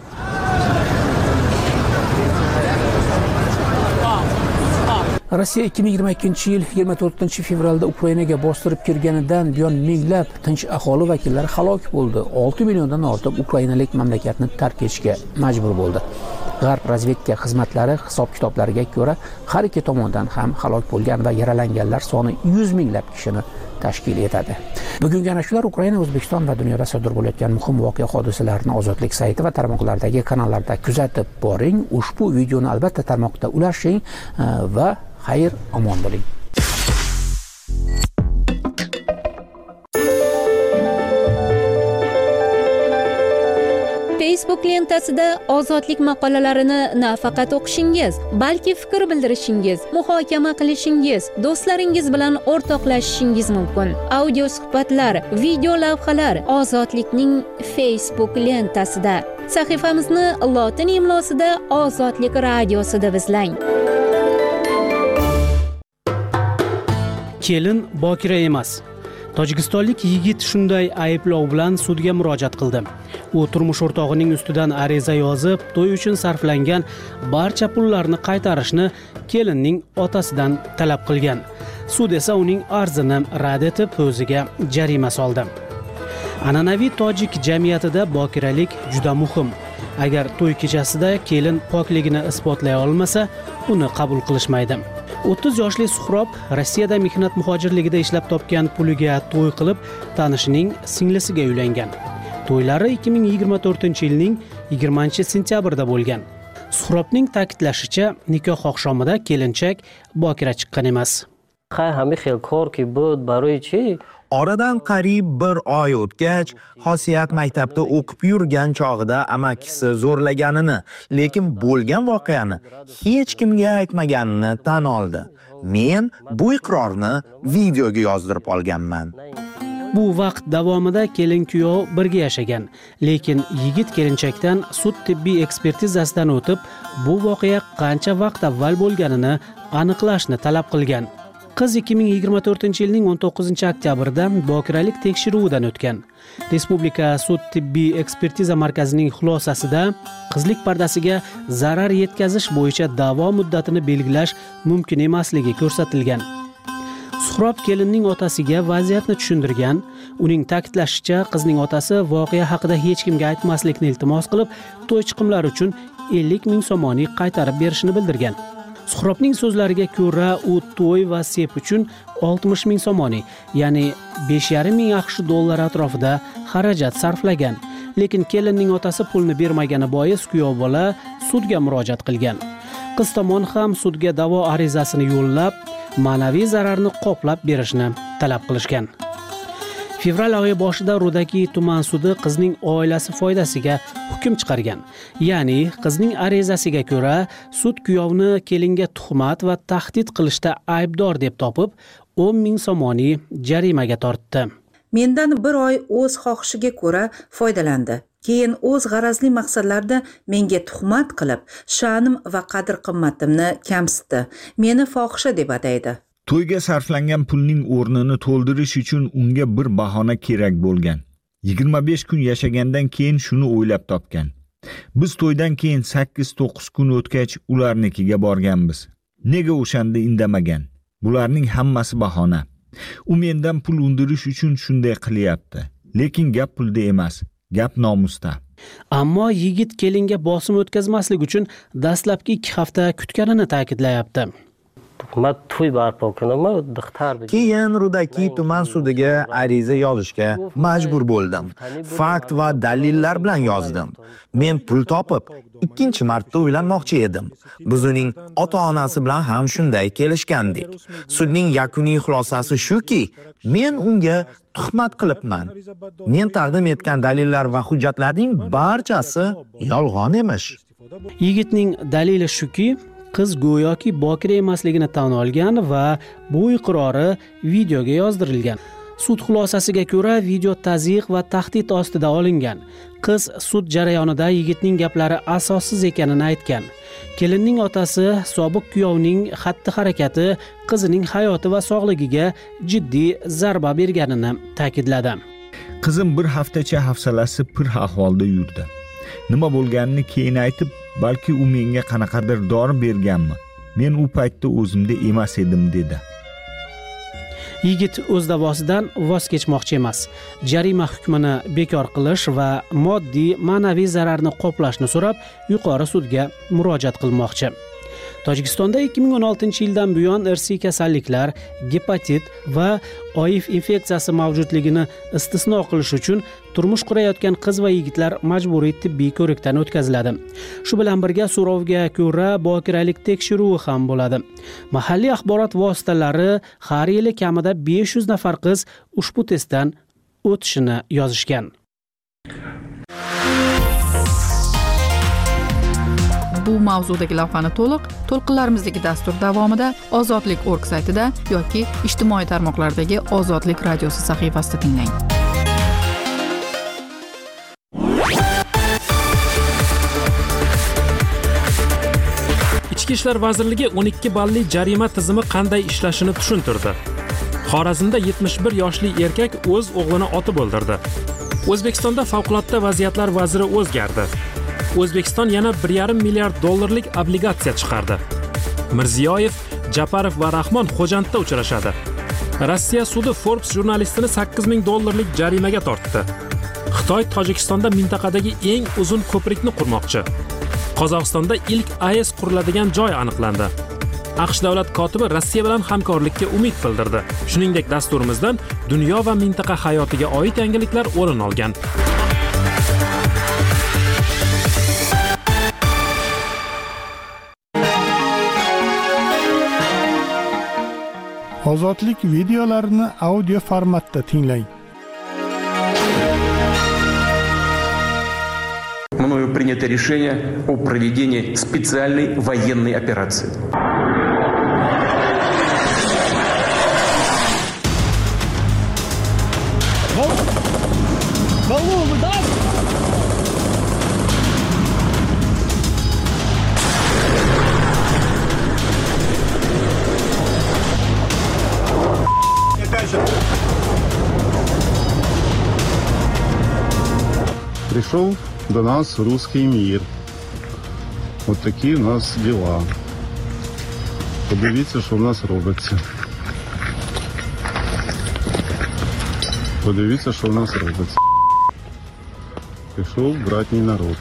Speaker 4: Rossiya ikki ming yigirma ikkinchi yil yigirma to'rtinchi fevralda Ukrainaga bostirib kirganidan buyon minglab tinch aholi vakillari halok bo'ldi. olti milliondan ortiq ukrainalik mamlakatni tark etishga majbur bo'ldi. G'arb razvedka xizmatlari hisob-kitoblariga ko'ra, har ikki tomondan ham halok bo'lgan va yaralanganlar soni yuz minglab kishini tashkil etadi. Bugungi ana shular Ukraina, O'zbekiston va dunyoda sodir bo'layotgan muhim voqea hodisalarni Ozodlik sayti va tarmoqlardagi kanallarda kuzatib boring. Ushbu videoni albatta tarmoqda ulashing va xayr omon bo'ling.
Speaker 12: Facebook lentasida ozodlik maqolalarini nafaqat o'qishingiz, balki fikr bildirishingiz, muhokama qilishingiz, do'stlaringiz bilan o'rtoqlashishingiz mumkin. Audio suhbatlar, video lavhalar Ozodlikning Facebook lentasida. Sahifamizni lotin imlosida Ozodlik radiosida izlang.
Speaker 5: Kelin bokira emas. Tojikistonlik yigit shunday ayblov bilan sudga murojaat qildi. U turmush o'rtog'ining ustidan ariza yozib, to'y uchun sarflangan barcha pullarni qaytarishni kelinning otasidan talab qilgan. Sud esa uning arzini rad etib, o'ziga jarima soldi. An'anaviy tojik jamiyatida bokiralik juda muhim. Agar to'y kechasida kelin pokligini isbotlay olmasa, uni qabul qilishmaydi. o'ttiz yoshli Suhrob Rossiyada mehnat muhojirligida ishlab topgan puliga to'y qilib, tanishining singlisiga uylangan. To'ylari ikki ming yigirma to'rtinchi yilning yigirmanchi sentyabrida bo'lgan. Suhrobning ta'kidlashicha, nikoh oqshomida kelinchak bokira chiqqan emas.
Speaker 13: Oradan qariyb bir oy o'tgach, Xosiyat maktabda o'qib yurgan chog'ida amakisi zo'rlaganini, lekin bo'lgan voqeani hech kimga aytmaganini tan oldi. Men bu iqrorni videoga yozdirib olganman.
Speaker 5: Bu vaqt davomida kelin-kuyov birga yashagan, lekin yigit kelinchakdan sud tibbiy ekspertizasidan o'tib, bu voqea qancha vaqt avval bo'lganini aniqlashni talab qilgan. Qiz ikki ming yigirma to'rtinchi yilning o'n to'qqizinchi oktyabrida bokiralik tekshiruvidan o'tgan. Respublika sud tibbiy ekspertiza markazining xulosasida qizlik pardasiga zarar yetkazish bo'yicha da'vo muddatini belgilash mumkin emasligi ko'rsatilgan. Suhrob kelinning otasiga vaziyatni tushundirgan. Uning ta'kidlashicha, qizning otasi voqea haqida hech kimga aytmaslikni iltimos qilib, to'y chiqimlari uchun ellik ming so'moni qaytarib berishini bildirgan. Suhrobning so'zlariga ko'ra, u to'y va sep uchun oltmish ming so'moni, ya'ni besh yarim ming AQSh dollari atrofida xarajat sarflagan. Lekin kelinning otasi pulni bermagani bois kuyov bola sudga murojaat qilgan. Qiz tomon ham sudga da'vo arizasini yo'llab, ma'naviy zararni qoplab berishni talab qilishgan. Fevral oyi boshida Rudaki tuman sudi qizning oilasi foydasiga hukm chiqargan. Ya'ni qizning arizasiga ko'ra, sud kuyovni kelinga tuhmat va tahdid qilishda aybdor deb topib, o'n ming so'moni jarimaga tortdi.
Speaker 7: Mendan bir oy o'z xohishiga ko'ra foydalandi. Keyin o'z g'arazli maqsadlarda menga tuhmat qilib, sha'nim va qadr-qimmatimni kamsitdi. Meni fohisha deb ataydi.
Speaker 14: To'yga sarflangan pulning o'rnini to'ldirish uchun unga bir bahona kerak bo'lgan. yigirma besh kun yashagandan keyin shuni o'ylab topgan. Biz to'ydan keyin sakkiz to'qqiz kun o'tgach ularnikiga borganmiz. Nega o'shanda indamagan? Bularning hammasi bahona. U mendan pul undirish uchun shunday qilyapti. Lekin gap pulda emas, gap nomusda.
Speaker 5: Ammo yigit kelinga bosim o'tkazmaslik uchun dastlabki ikki hafta kutganini ta'kidlayapti.
Speaker 13: Keyin Rudaki tuman sudiga ariza yozishga majbur bo'ldim. Fakt va dalillar bilan yozdim. Men pul topib, ikkinchi marta uylanmoqchi edim. Biz uning ota-onasi bilan ham shunday kelishgandik. Sudning yakuniy xulosasi shuki, men unga tuhmat qilibman. Men taqdim etgan dalillar va hujjatlarning barchasi yolg'on emish.
Speaker 5: Yigitning dalili shuki, qiz go'yoki bokira emasligini tan olgan va bu iqrori videoga yozdirilgan. Sud xulosasiga ko'ra, video tazyiq va tahdid ostida olingan. Qiz sud jarayonida yigitning gaplari asossiz ekanini aytgan. Kelinning otasi sobiq kuyovning xatti-harakati qizining hayoti va sog'ligiga jiddiy zarba berganini ta'kidladi.
Speaker 14: Qizim bir haftacha hafsalasi pir ahvolda yurdi. Nima bo'lganini keyin aytib, balki u menga qanaqadir dori berganmi? Men u paytda o'zimda emas edim dedi.
Speaker 5: Yigit o'z da'vosidan voz kechmoqchi emas. Jarima hukmini bekor qilish va moddiy, ma'naviy zararni qoplashni so'rab, yuqori sudga murojaat qilmoqchi. Tojikistonda ikki ming o'n oltinchi yildan buyon irsiy kasalliklar, gepatit va O I V infeksiyasi mavjudligini istisno qilish uchun turmush qurayotgan qiz va yigitlar majburiy tibbiy ko'rikdan o'tkaziladi. Shu bilan birga so'rovga ko'ra bokiralik tekshiruvi ham bo'ladi. Mahalliy axborot vositalari har yili kamida besh yuz nafar qiz ushbu testdan o'tishini yozishgan.
Speaker 2: Bu mavzudagi lavhani to'liq to'lqinlarimizdagi dastur davomida Ozodlik org saytida yoki ijtimoiy tarmoqlardagi Ozodlik radiosi sahifasida tinglang.
Speaker 1: Ichki ishlar vazirligi o'n ikki balli jarima tizimi qanday ishlashini tushuntirdi. Xorazmda yetmish bir yoshli erkak o'z o'g'lini otib o'ldirdi. O'zbekistonda favqulodda vaziyatlar vaziri o'zgardi. O'zbekiston yana bir yarim milliard dollarlik obligatsiya chiqardi. Mirziyoyev, Japarov va Rahmon Xo'jandda uchrashadi. Rossiya sudi Forbes jurnalistini sakkiz ming dollarlik jarimaga tortdi. Xitoy Tojikistonda mintaqadagi eng uzun ko'prikni qurmoqchi. Qozog'istonda ilk A E S quriladigan joy aniqlandi. AQSh davlat kotibi Rossiya bilan hamkorlikka umid bildirdi. Shuningdek, dasturimizdan dunyo va mintaqa hayotiga oid yangiliklar o'rin olgan.
Speaker 3: Ozodlik videolarini audio formatda tinglang.
Speaker 15: Мною принято решение о проведении специальной военной операции.
Speaker 16: Голову, да?
Speaker 17: Пришел до нас русский мир. Вот такие у нас дела. Подивіться, що в нас робиться. Подивіться, що в нас робиться. Пішов братній народ.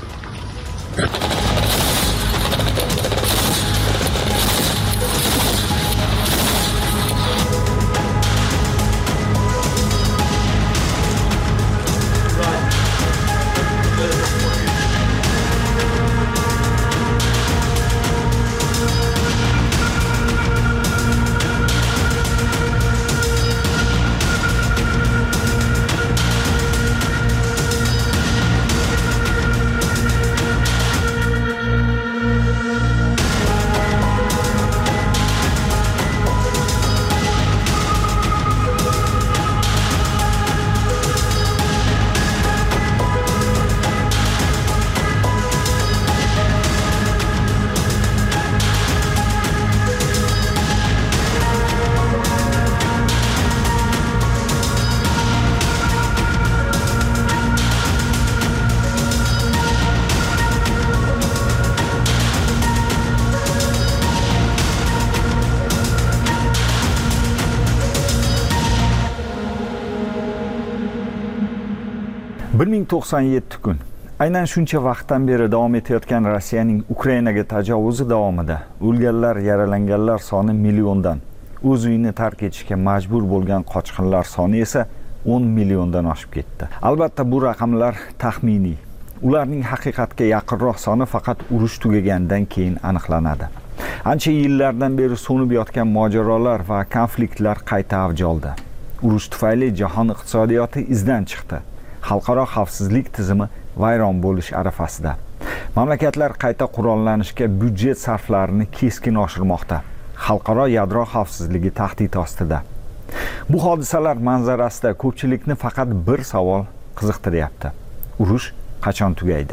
Speaker 14: bir ming to'qson yetti kun. Aynan shuncha vaqtdan beri davom etayotgan Rossiyaning Ukrainaga tajovuzi davomida o'lganlar, yaralanganlar soni milliondan, o'z uyini tark etishga majbur bo'lgan qochqinlar soni esa o'n milliondan oshib ketdi. Albatta bu raqamlar taxminiy. Ularning haqiqatga yaqinroq soni faqat urush tugagandan keyin aniqlanadi. Ancha yillardan beri so'nib yotgan mojarolar va konfliktlar qayta avj oldi. Urush tufayli jahon iqtisodiyoti izdan chiqdi. Xalqaro xavfsizlik tizimi vayron bo'lish arafasida. Mamlakatlar qayta qurollanishga byudjet sarflarini keskin oshirmoqda. Xalqaro yadro xavfsizligi tahdid ostida. Bu hodisalar manzarasida ko'pchilikni faqat bir savol qiziqtiryapti. Urush qachon tugaydi?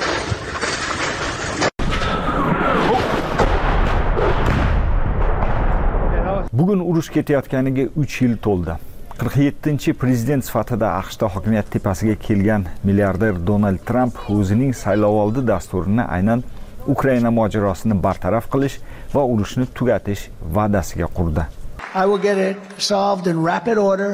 Speaker 14: Bugun urush ketayotganiga uch yil to'ldi. qirq yettinchi prezident sifatida AQShda hokimiyat tepasiga kelgan milliarder Donald Trump o'zining saylovoldi dasturini aynan Ukraina mojarosini bartaraf qilish va urushni tugatish va'dasiga qurdi.
Speaker 16: I will get it solved in rapid order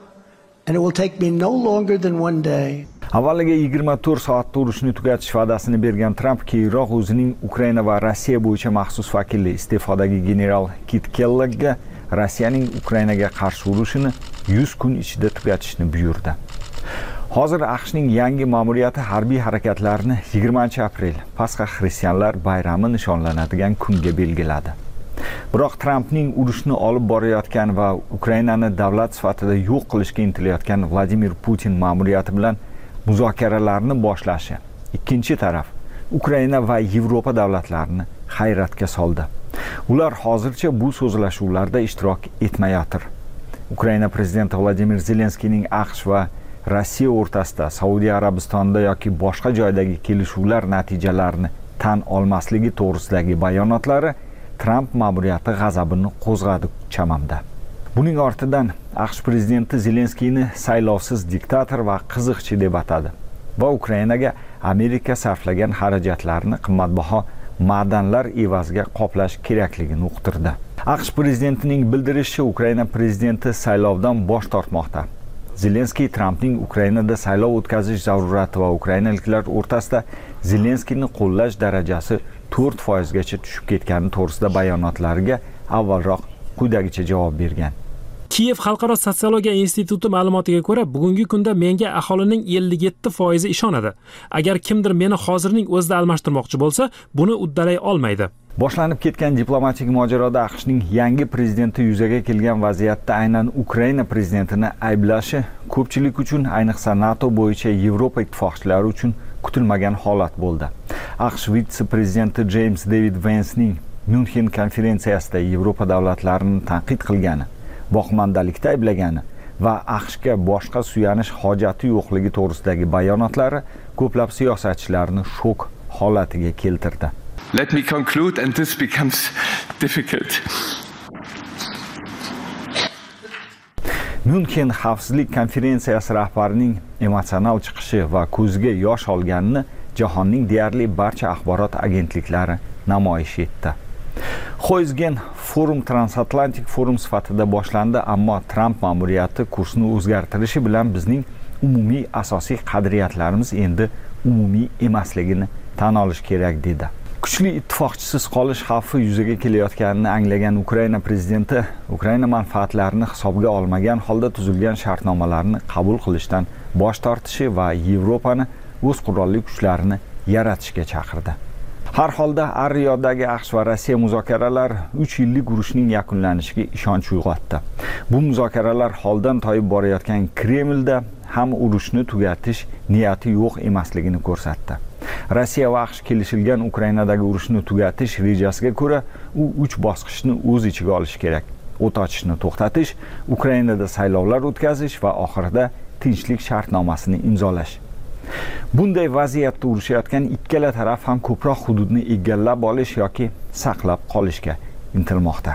Speaker 16: and it will take me no longer than one day.
Speaker 14: Avvaliga yigirma to'rt soatda urushni tugatish va'dasini bergan Tramp keyinroq o'zining Ukraina va Rossiya bo'yicha maxsus vakili iste'fodagi general Kit Kelloggga Rossiyaning Ukrainaga qarshi urushini yuz kun ichida tugatishni buyurdi. Hozir AQShning yangi ma'muriyati harbiy harakatlarni yigirmanchi aprel Pasxa xristianlar bayrami nishonlanadigan kunga belgiladi. Biroq Trampning urushni olib borayotgan va Ukrainani davlat sifatida yo'q qilishga intilayotgan Vladimir Putin ma'muriyati bilan muzokaralarni boshlashi ikkinchi taraf Ukraina va Yevropa davlatlarini hayratga soldi. Ular hozircha bu so'zlashuvlarda ishtirok etmayotir. Ukraina prezidenti Vladimir Zelenskiyning AQSh va Rossiya o'rtasida Saudiya Arabistonida yoki boshqa joydagi kelishuvlar natijalarini tan olmasligi to'g'risidagi bayonotlari Tramp ma'muriyati g'azabini qo'zg'adi chamamda. Buning ortidan AQSh prezidenti Zelenskiyni saylovsiz diktator va qiziqchi deb atadi va Ukrainaga Amerika sarflagan xarajatlarni qimmatbaho ma'danlar evaziga qoplash kerakligini uqtirdi. AQSh prezidentining bildirishicha Ukraina prezidenti saylovdan bosh tortmoqda. Zelenskiy Trampning Ukrainada saylov o'tkazish zarurati va ukrainaliklar o'rtasida Zelenskiyni qo'llash darajasi to'rt foiz gacha tushib ketgani to'g'risida bayonotlariga avvalroq quyidagicha javob bergan.
Speaker 1: Kiyev xalqaro sotsiologiya instituti ma'lumotiga ko'ra, bugungi kunda menga aholining ellik yetti foizi ishonadi. Agar kimdir meni hozirning o'zida almashtirmoqchi bo'lsa, buni uddalay olmaydi.
Speaker 14: Boshlanib ketgan diplomatik mojaroda AQShning yangi prezidenti yuzaga kelgan vaziyatda aynan Ukraina prezidentini ayblashi ko'pchilik uchun, ayniqsa NATO bo'yicha Yevropa ittifoqchilari uchun kutilmagan holat bo'ldi. AQSh vitse-prezidenti James David Vance'ning München konferensiyasida Yevropa davlatlarini tanqid qilgani, boqmandalikda ayblagani va AQShga boshqa suyanish hojati yo'qligi to'g'risidagi bayonotlari ko'plab siyosatchilarni shok holatiga keltirdi.
Speaker 15: Let me conclude and this becomes difficult.
Speaker 14: München xavfsizlik konferensiyasi rahbarining emotsional chiqishi va ko'ziga yosh olganini jahonning deyarli barcha axborot agentliklari namoyish etdi. Xo'jgen forum transatlantik forum sifatida boshlandi, ammo Tramp ma'muriyati kursni o'zgartirishi bilan bizning umumiy asosiy qadriyatlarimiz endi umumiy emasligini tan olish kerak dedi. Kuchli ittifoqchisiz qolish xavfi yuzaga kelayotganini anglagan Ukraina prezidenti Ukraina manfaatlarini hisobga olmagan holda tuzilgan shartnomalarni qabul qilishdan bosh tortishi va Yevropani o'z qurolli kuchlarini yaratishga chaqirdi. Har holda Ar-Riyodagi AQSh va Rossiya muzokaralari uch yillik urushning yakunlanishiga ishonch uyg'otdi. Bu muzokaralar holdan toyib borayotgan Kremlda ham urushni tugatish niyati yo'q emasligini ko'rsatdi. Rossiya va AQSh kelishilgan Ukrainadagi urushni tugatish rejasiga ko'ra, u uch bosqichni o'z ichiga olishi kerak. O't ochishni to'xtatish, Ukrainada saylovlar o'tkazish va oxirida tinchlik shartnomasini imzolash. Bunday vaziyatda urushayotgan ikkala taraf ham ko'proq hududni egallab olish yoki saqlab qolishga intilmoqda.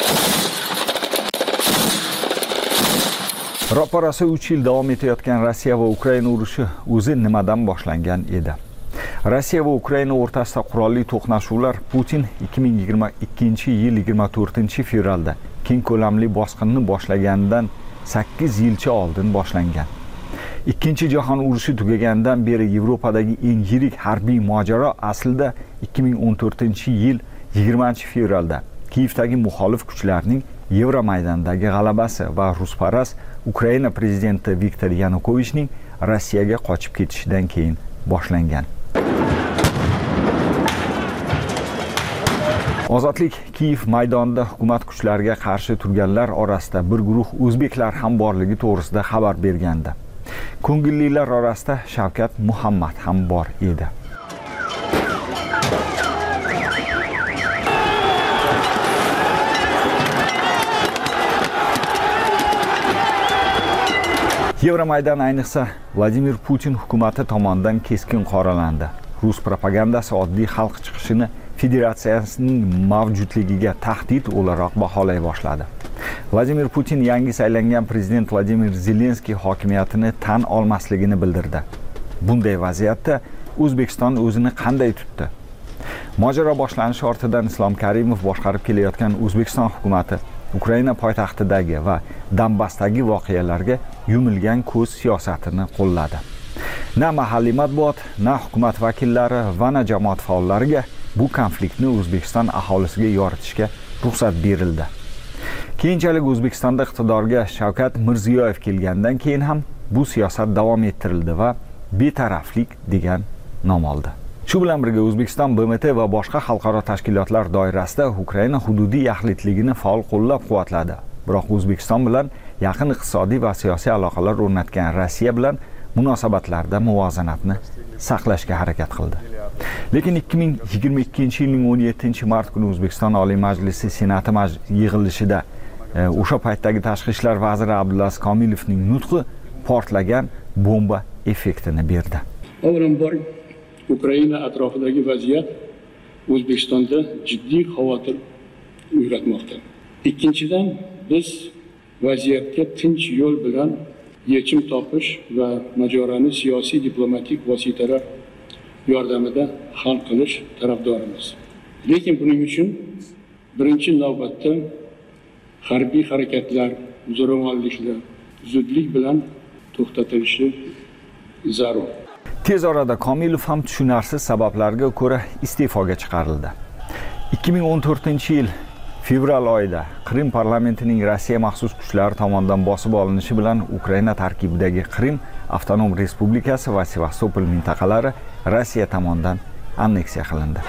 Speaker 14: Ro'parasi uch yil davom etayotgan Rossiya va Ukraina urushi o'zi nimadan boshlangan edi? Rossiya va Ukraina o'rtasida qurolli to'qnashuvlar Putin ikki ming yigirma ikkinchi yil yigirma to'rtinchi fevralda keng ko'lamli bosqinni boshlaganidan sakkiz yilcha oldin boshlangan. Ikkinchi jahon urushi tugagandan beri Yevropadagi eng yirik harbiy mojaro aslida ikki ming o'n to'rtinchi yil yigirmanchi fevralda Kiyevdagi muxolif kuchlarning Yevromaydondagi g'alabasi va rusparast Ukraina prezidenti Viktor Yanukovichning Rossiyaga qochib ketishidan keyin boshlangan. Ozodlik Kiyev maydonida hukumat kuchlariga qarshi turganlar orasida bir guruh o'zbeklar ham borligi to'g'risida xabar bergandi. Ko'ngillilar orasida Shavkat Muhammad ham bor edi. Yevromaydon ayniqsa Vladimir Putin hukumati tomonidan keskin qoralandi. Rus propagandasi oddiy xalq chiqishini federatsiyasining mavjudligiga tahdid o'laroq baholay boshladi. Vladimir Putin yangi saylangan prezident Vladimir Zelenskiy hokimiyatini tan olmasligini bildirdi. Bunday vaziyatda O'zbekiston o'zini qanday tutdi? Mojaro boshlanishi ortidan Islom Karimov boshqarib kelayotgan O'zbekiston hukumati Ukraina poytaxtidagi va Donbassdagi voqealarga yumilgan ko'z siyosatini qo'lladi. Na mahalliy matbuot, na hukumat vakillari va na jamoat faollariga bu konfliktni O'zbekiston aholisiga yoritishga ruxsat berildi. Keyinchalik O'zbekistonda iqtidorga Shavkat Mirziyoyev kelgandan keyin ham bu siyosat davom ettirildi va betaraflik degan nom oldi. Shu bilan birga O'zbekiston B M T va boshqa xalqaro tashkilotlar doirasida Ukraina hududiy yaxlitligini faol qo'llab-quvvatladi. Biroq O'zbekiston bilan yaqin iqtisodiy va siyosiy aloqalar o'rnatgan Rossiya bilan munosabatlarda muvozanatni saqlashga harakat qildi. Lekin ikki ming yigirma ikkinchi yilning o'n yettinchi mart kuni O'zbekiston Oliy Majlisi Senati yig'ilishida o'sha paytdagi tashqi ishlar vaziri Abdulaziz Komilovning nutqi portlagan bomba effektini berdi.
Speaker 18: Avvalambor Ukraina atrofidagi vaziyat O'zbekistonda jiddiy xavotir uyg'otmoqda. Ikkinchidan, biz vaziyatga tinch yo'l bilan yechim topish va mojaroni siyosiy diplomatik vositalar yordamida hal qilish tarafdorimiz. Lekin buning uchun birinchi navbatda harbiy harakatlar, zo'ravonliklar zudlik bilan to'xtatilishi zarur.
Speaker 14: Tez orada Komilov ham tushunarsiz sabablarga ko'ra iste'foga chiqarildi. ikki ming o'n to'rtinchi yil fevral oyida Qrim parlamentining Rossiya maxsus kuchlari tomonidan bosib olinishi bilan Ukraina tarkibidagi Qrim avtonom respublikasi va Sevastopol mintaqalari Rossiya tomonidan anneksiya qilindi.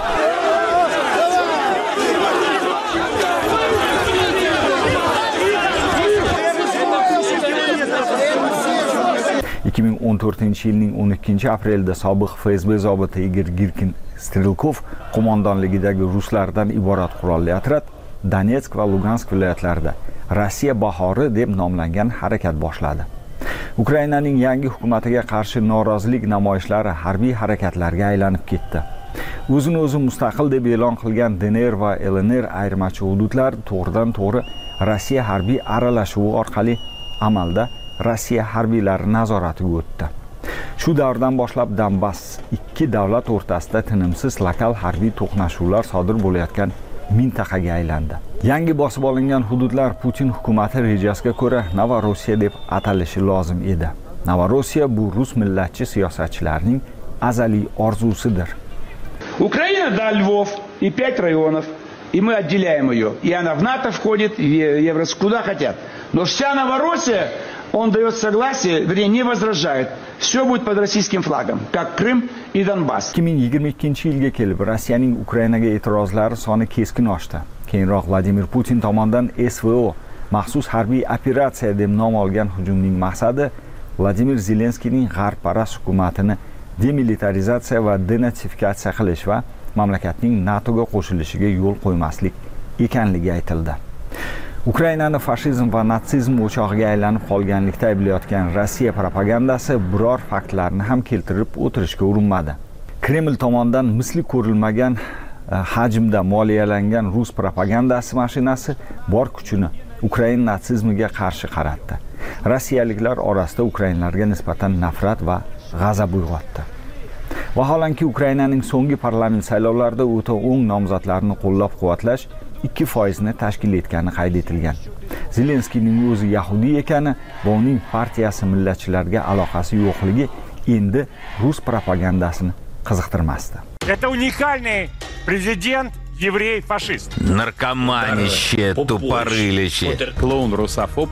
Speaker 14: ikki ming o'n to'rtinchi yilning o'n ikkinchi aprelida sobiq F S B zobiti Igor Girkin Strelkov qo'mondonligidagi ruslardan iborat qurolli otryad Donetsk va Lugansk viloyatlarida Rossiya bahori deb nomlangan harakat boshladi. Ukrainaning yangi hukumatiga qarshi norozilik namoyishlari harbiy harakatlarga aylanib ketdi. O'zini o'zi mustaqil deb e'lon qilgan D N R va L N R ayirmachi hududlar to'g'ridan-to'g'ri Rossiya harbiy aralashuvi orqali amalda Rossiya harbiylari nazoratiga o'tdi. Shu davrdan boshlab Donbass ikki davlat o'rtasida tinimsiz lokal harbiy to'qnashuvlar sodir bo'layotgan mintaqaga aylandi. Yangi bosib olingan hududlar Putin hukumati rejasiga ko'ra Novorossiya deb atalishi lozim edi. Novorossiya bu rus millatchi siyosatchilarning azaliy orzusidir.
Speaker 19: Украина, да, Львов и пять районов, и мы отделяем ее. И она в НАТО входит, в Евросоюз, куда хотят. Но вся Новороссия, он дает согласие, вернее, не возражает. Все будет под российским флагом, как Крым и Донбасс.
Speaker 14: ikki ming yigirma ikkinchi yilga kelib Rossiyaning Ukrainaga e'tirozlari soni keskin oshdi. Keyinroq Vladimir Putin tomonidan S V O maxsus harbiy operatsiya deb nom olgan hujumning maqsadi Vladimir Zelenskiyning g'arbparast hukumatini demilitarizatsiya va denatsifikatsiya qilish va mamlakatning NATOga qo'shilishiga yo'l qo'ymaslik ekanligi aytildi. Ukrainani fashizm va natsizm o'chog'iga aylanib qolganlikda ayblayotgan Rossiya propagandasi biror faktlarni ham keltirib o'tirishga urinmadi. Kreml tomonidan misli ko'rilmagan hajmda moliyalangan rus propagandasi mashinasi bor kuchini Ukraina natsizmiga qarshi qaratdi. Rossiyaliklar orasida ukrainlarga nisbatan nafrat va g'azab uyg'otdi. Vaholanki Ukrainaning so'nggi parlament saylovlarida o'ta o'ng nomzodlarni qo'llab-quvvatlash ikki foiz ni tashkil etgani qayd etilgan. Zelenskiyning o'zi yahudiy ekani va uning partiyasi millatchilarga aloqasi yo'qligi endi rus propagandasini qiziqtirmasdi.
Speaker 20: Это уникальный президент еврей-фашист.
Speaker 21: Наркоманище, тупорылище.
Speaker 20: Клоун-русофоб.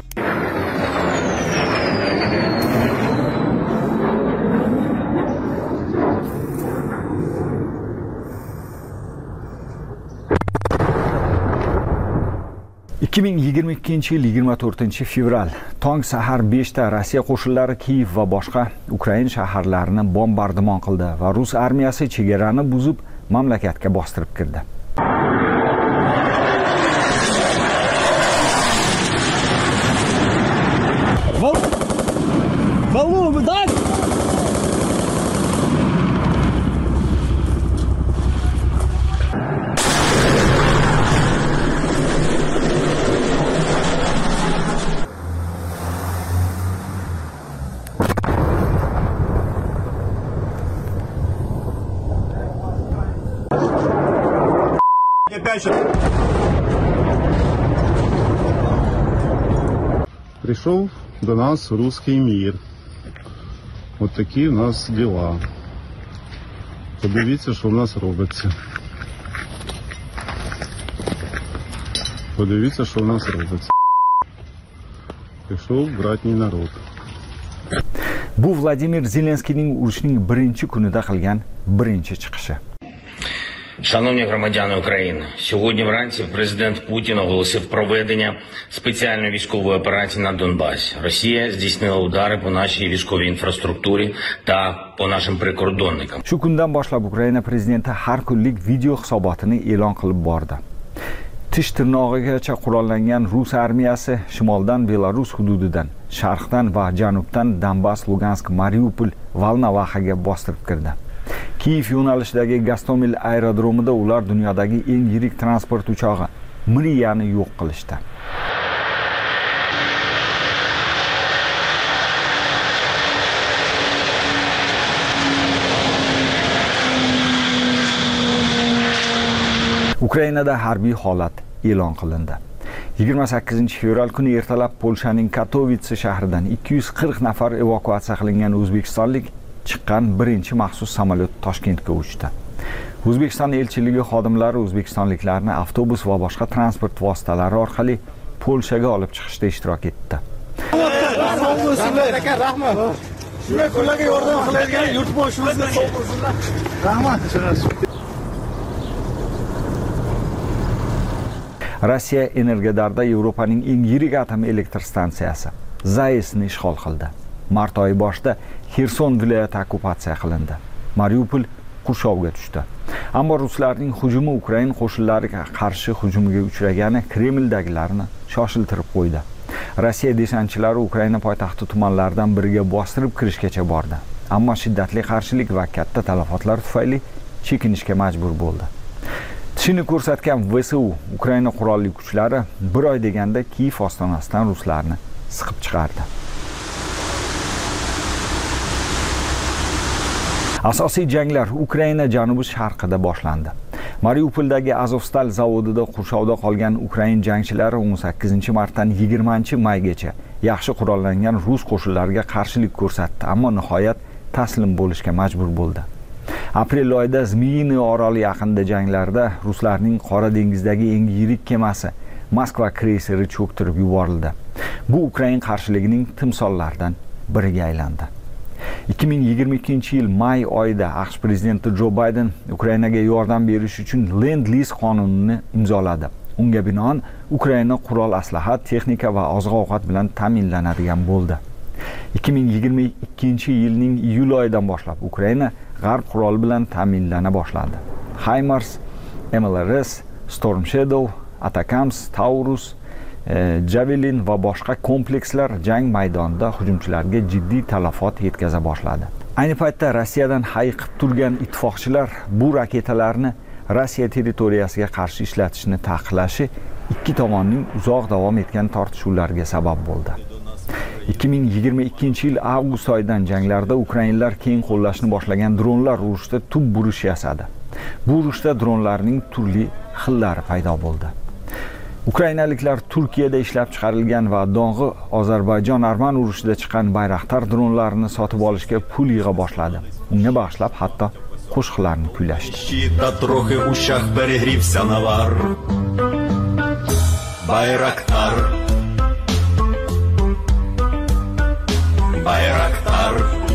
Speaker 14: ikki ming yigirma ikkinchi yil yigirma to'rtinchi fevral tong sahar beshda Rossiya qo'shinlari Kiyev va boshqa Ukraina shaharlarini bombardimon qildi va rus armiyasi chegarani buzib mamlakatga bostirib kirdi.
Speaker 17: Пришел до нас русский мир. Вот такие у нас дела. Подивіться, що в нас робиться. Подивіться, що в нас робиться. Пришел братний народ.
Speaker 14: Bu Vladimir Zelenskiyning urushning birinchi kunida qilgan birinchi chiqishi.
Speaker 6: Шановні громадяни України, сьогодні вранці президент Путін оголосив проведення спеціальної військової операції на Донбасі. Росія здійснила удари по нашій військовій інфраструктурі та по нашим прикордонникам.
Speaker 14: Shu kundan boshlab Ukraina prezidenti har kunlik video hisobotini e'lon qilib bordi. Tish tirnog'igacha qurollangan Rus armiyasi shimoldan Belarus hududidan, sharqdan va janubdan Donbas, Lugansk, Mariupol, Volnovakhaga bostirib kirdi. Kiyev yo'nalishidagi Gostomel aerodromida ular dunyodagi eng yirik transport uchog'i Mriyani yo'q qilishdi. Ukrainada harbiy holat e'lon qilindi. yigirma sakkizinchi fevral kuni ertalab Polshaning Katowice shahridan ikki yuz qirq nafar evakuatsiya qilingan o'zbekistonlik chiqqan birinchi maxsus samolyot Toshkentga uchdi. O'zbekiston elchiligi xodimlari o'zbekistonliklarni avtobus va boshqa transport vositalari orqali Polshaga olib chiqishda ishtirok etdi.
Speaker 22: Rahmat. Shunday kunlarga yordam qilayotgan yurtboshimizga sog' bo'lsinlar. Rahmat.
Speaker 14: Rossiya Energodarda Yevropaning eng yirik atom elektr stansiyasi Zaisni ishg'ol qildi. Mart oyi boshida Xerson viloyati okkupatsiya qilindi. Mariupol qurshovga tushdi. Ammo ruslarning hujumi Ukraina qo'shinlariga qarshi hujumiga uchragani Kremldagilarni shoshiltirib qo'ydi. Rossiya desantchilari Ukraina poytaxti tumanlaridan biriga bostirib kirishgacha bordi. Ammo shiddatli qarshilik va katta talafotlar tufayli chekinishga majbur bo'ldi. Tishini ko'rsatgan V S U Ukraina qurolli kuchlari bir oy deganda Kiyev ostonasidan ruslarni siqib chiqardi. Asosiy janglar Ukraina janubi sharqida boshlandi. Mariupoldagi Azovstal zavodida qurshovda qolgan Ukrain jangchilari o'n sakkizinchi martdan yigirmanchi maygacha yaxshi qurollangan rus qo'shinlariga qarshilik ko'rsatdi, ammo nihoyat taslim bo'lishga majbur bo'ldi. Aprel oyida Zmiyini oroli yaqinida janglarda ruslarning Qora dengizdagi eng yirik kemasi Moskva kreyseri cho'ktirib yuborildi. Bu Ukrain qarshiligining timsollaridan biriga aylandi. ikki ming yigirma ikkinchi yil may oyida AQSh prezidenti Joe Biden Ukrainaga yordam berish uchun Lend-Lease qonunini imzoladi. Unga binoan Ukraina qurol aslahat, texnika va oziq-ovqat bilan ta'minlanadigan bo'ldi. ikki ming yigirma ikkinchi yilning iyul oyidan boshlab Ukraina g'arb quroli bilan ta'minlana boshladi. HIMARS, M L R S, Storm Shadow, Atacams, Taurus, Javelin va boshqa komplekslar jang maydonida hujumchilarga jiddiy talafot yetkaza boshladi. Ayni paytda Rossiyadan hayiqib turgan ittifoqchilar bu raketalarni Rossiya territoriyasiga qarshi ishlatishni taqiqlashi ikki tomonning uzoq davom etgan tortishuvlarga sabab bo'ldi. ikki ming yigirma ikkinchi yil avgust oyidan janglarda ukrainlar keng qo'llashni boshlagan dronlar urushda tub burish yasadi. Bu urushda dronlarning turli xillari paydo bo'ldi. Ukrainaliklar Turkiyada ishlab chiqarilgan va dong'i Ozarbayjon-Arman urushida chiqqan Bayraktar dronlarini sotib olishga pul yig'a boshladi. Unga bag'ishlab hatto qo'shiqlarni kuylashdi.
Speaker 23: Трохи в ушах перегрівся навар. Байрактар. Bayraktar.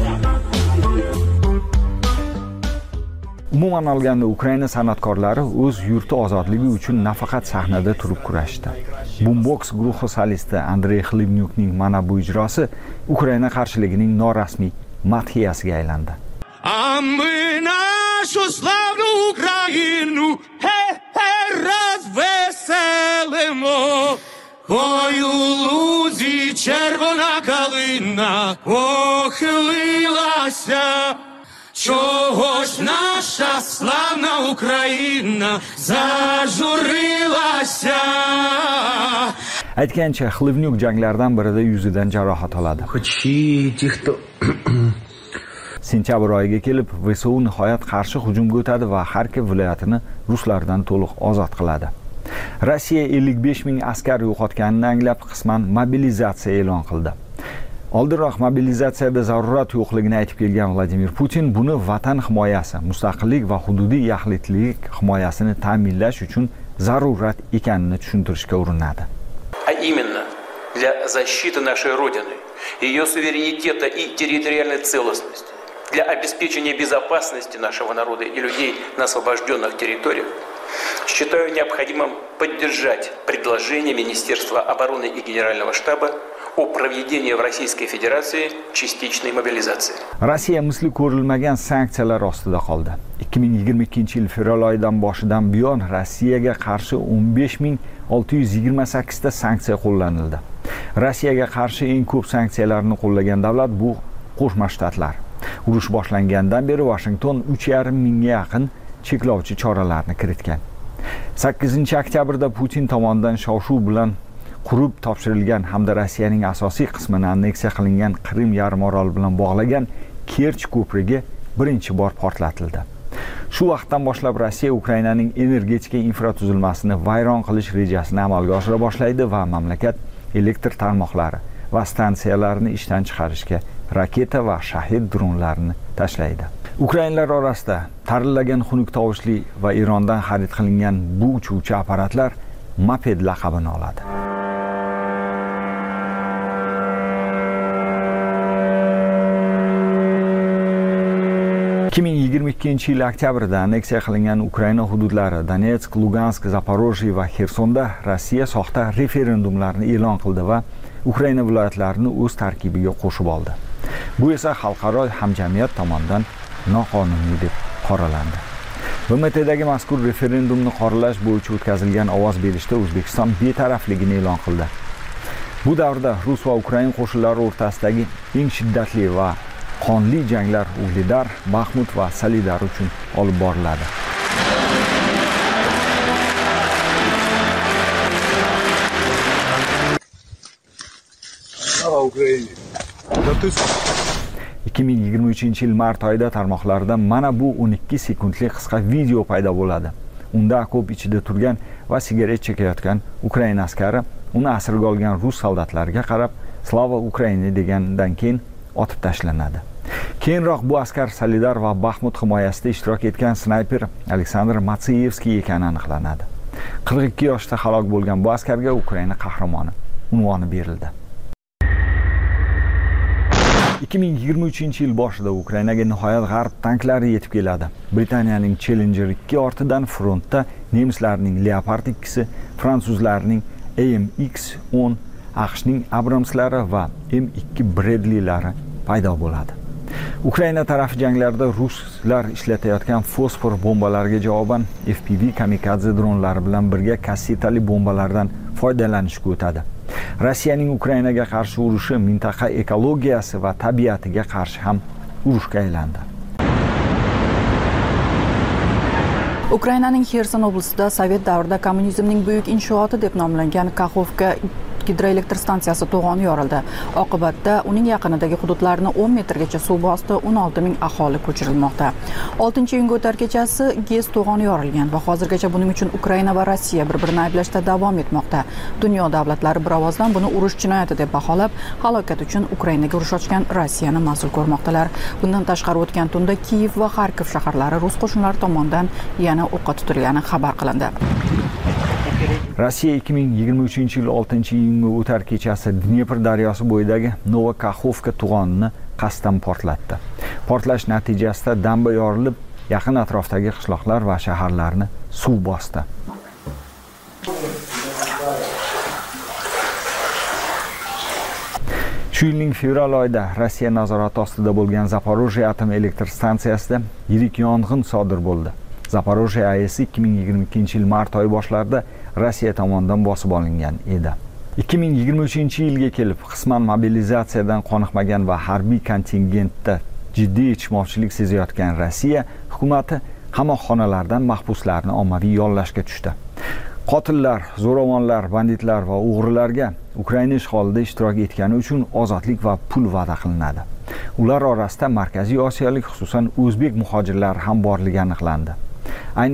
Speaker 14: Umuman olganda Ukraina san'atkorlari o'z yurti ozodligi uchun nafaqat sahnada turib kurashdi. Boombox guruhi solisti Andrey Xlivnyukning mana bu ijrosi Ukraina qarshiligining norasmiy madhiyasiga aylandi.
Speaker 22: А мы нашу славну Україну хе-хе розвеселимо. Ой, у лузі червона калина похилилася. Чого ж наша славна Україна зажурилася?
Speaker 14: Aytgancha Xlivnyuk janglardan birida yuzidan jarohat oladi. Sentyabr oyiga kelib V S U nihoyat qarshi hujumga o'tadi va Xarkov viloyatini ruslardan to'liq ozod qiladi. Rossiya ellik besh ming askar yo'qotganini anglab, qisman mobilizatsiya e'lon qildi. Oldinroq mobilizatsiyada zarurat yo'qligini aytib kelgan Vladimir Putin buni vatan himoyasi, mustaqillik va hududiy yaxlitlik himoyasini ta'minlash uchun zarurat ekanini tushuntirishga urinadi.
Speaker 8: А именно для защиты нашей Родины, ее суверенитета и территориальной целостности, для обеспечения безопасности нашего народа и людей на освобожденных территориях, считаю необходимым поддержать предложение Министерства обороны и Генерального штаба о проведении в Российской Федерации частичной мобилизации.
Speaker 14: Rossiya misli ko'rilmagan sanksiyalar ostida qoldi. ikki ming yigirma ikkinchi yil fevral oyidan boshidan buyon Rossiyaga qarshi o'n besh ming olti yuz yigirma sakkiz ta sanksiya qo'llanildi. Rossiyaga qarshi eng ko'p sanksiyalarni qo'llagan davlat bu Qo'shma Shtatlar. Urush boshlangandan beri Washington uch yarim mingga yaqin cheklovchi choralarni kiritgan. sakkizinchi oktyabrda Putin tomonidan shov-shuv bilan qurib topshirilgan hamda Rossiyaning asosiy qismini anneksiya qilingan Qrim yarimoroli bilan bog'lagan Kerch ko'prigi birinchi bor portlatildi. Shu vaqtdan boshlab Rossiya Ukrainaning energetika infratuzilmasini vayron qilish rejasini amalga oshira boshlaydi va mamlakat elektr tarmoqlari va stansiyalarini ishdan chiqarishga raketa va shahid dronlarini tashlaydi. Ukrainlar orasida tarillagan xunuk tovushli va Erondan xarid qilingan bu uchuvchi apparatlar Moped laqabini oladi. ikki ming yigirma ikkinchi yil oktyabrda anneksiya qilingan Ukraina hududlari Donetsk, Lugansk, Zaporojye va Xersonda Rossiya soxta referendumlarni e'lon qildi va Ukraina viloyatlarini o'z tarkibiga qo'shib oldi. Bu esa xalqaro hamjamiyat tomonidan noqonuniy deb qoralandi. B M Tdagi mazkur referendumni qoralash bo'yicha o'tkazilgan ovoz berishda O'zbekiston betarafligini e'lon qildi. Bu davrda Rus va Ukraina qo'shinlari o'rtasidagi eng shiddatli va qonli janglar Ugledar, Baxmut va Solidar uchun olib boriladi. ikki ming yigirma uchinchi yil mart oyida tarmoqlarda mana bu o'n ikki sekundlik qisqa video paydo bo'ladi. Unda okop ichida turgan va sigaret chekayotgan Ukraina askari uni asirga olgan rus soldatlariga qarab "Slava Ukraini" degandan keyin otib tashlanadi. Keyinroq bu askar Solidar va Baxmut himoyasida ishtirok etgan snayper Aleksandr Matsiyevskiy ekani aniqlanadi. qirq ikki yoshda halok bo'lgan bu askarga Ukraina qahramoni unvoni berildi. ikki ming yigirma uchinchi yil boshida Ukrainaga nihoyat g'arb tanklari yetib keladi. Britaniyaning Challenger ikki ortidan frontda nemislarning Leopard ikkisi, fransuzlarning A M X o'n, AQShning Abramslari va M ikki Bradleylari paydo bo'ladi. Ukraina tarafi janglarda ruslar ishlatayotgan fosfor bombalariga javoban F P V kamikadze dronlari bilan birga kassetali bombalardan foydalanishga o'tadi. Rossiyaning Ukrainaga qarshi urushi mintaqa ekologiyasi va tabiatiga qarshi ham urushga aylandi.
Speaker 2: Ukrainaning Xerson oblastida Sovet davrida kommunizmning buyuk inshooti deb nomlangan Kakhovka gidroelektr stansiyasi to'g'oni yorildi. Oqibatda uning yaqinidagi hududlarni o'n metrgacha suv bosdi, o'n olti ming aholi ko'chirilmoqda. oltinchi iyunga o'tar kechasi GES to'g'oni yorilgan va hozirgacha buning uchun Ukraina va Rossiya bir-birini ayblashda davom etmoqda. Dunyo davlatlari bir ovozdan buni urush jinoyati deb baholab, halokat uchun Ukrainaga urush ochgan Rossiyani mas'ul ko'rmoqdalar. Bundan tashqari o'tgan tunda Kiyev va Xarkov shaharlari rus qo'shinlari tomonidan yana o'qqa tutilgani xabar qilindi.
Speaker 14: Rossiya ikki ming yigirma uchinchi yil oltinchi iyunga o'tar kechasi Dnepr daryosi bo'yidagi Novokakhovka to'g'onini qasddan portlatdi. Portlash natijasida damba yorilib, yaqin atrofdagi qishloqlar va shaharlarni suv bosdi. Shu yilning fevral oyida Rossiya nazorati ostida bo'lgan Zaporojye atom elektr stansiyasida yirik yong'in sodir bo'ldi. Zaporojye A E S ikki ming yigirma ikkinchi yil mart oyi boshlarida Rossiya tomonidan bosib olingan edi. ikki ming yigirma uchinchi yilga kelib qisman mobilizatsiyadan qoniqmagan va harbiy kontingentda jiddiy yetishmovchilik sezayotgan Rossiya hukumati qamoqxonalardan mahbuslarni ommaviy yollashga tushdi. Qotillar, zo'ravonlar, banditlar va o'g'rilarga Ukraina ishg'olida ishtirok etgani uchun ozodlik va pul va'da qilinadi. Ular orasida Markaziy Osiyolik, xususan o'zbek muhojirlari ham borligi aniqlandi. Aynan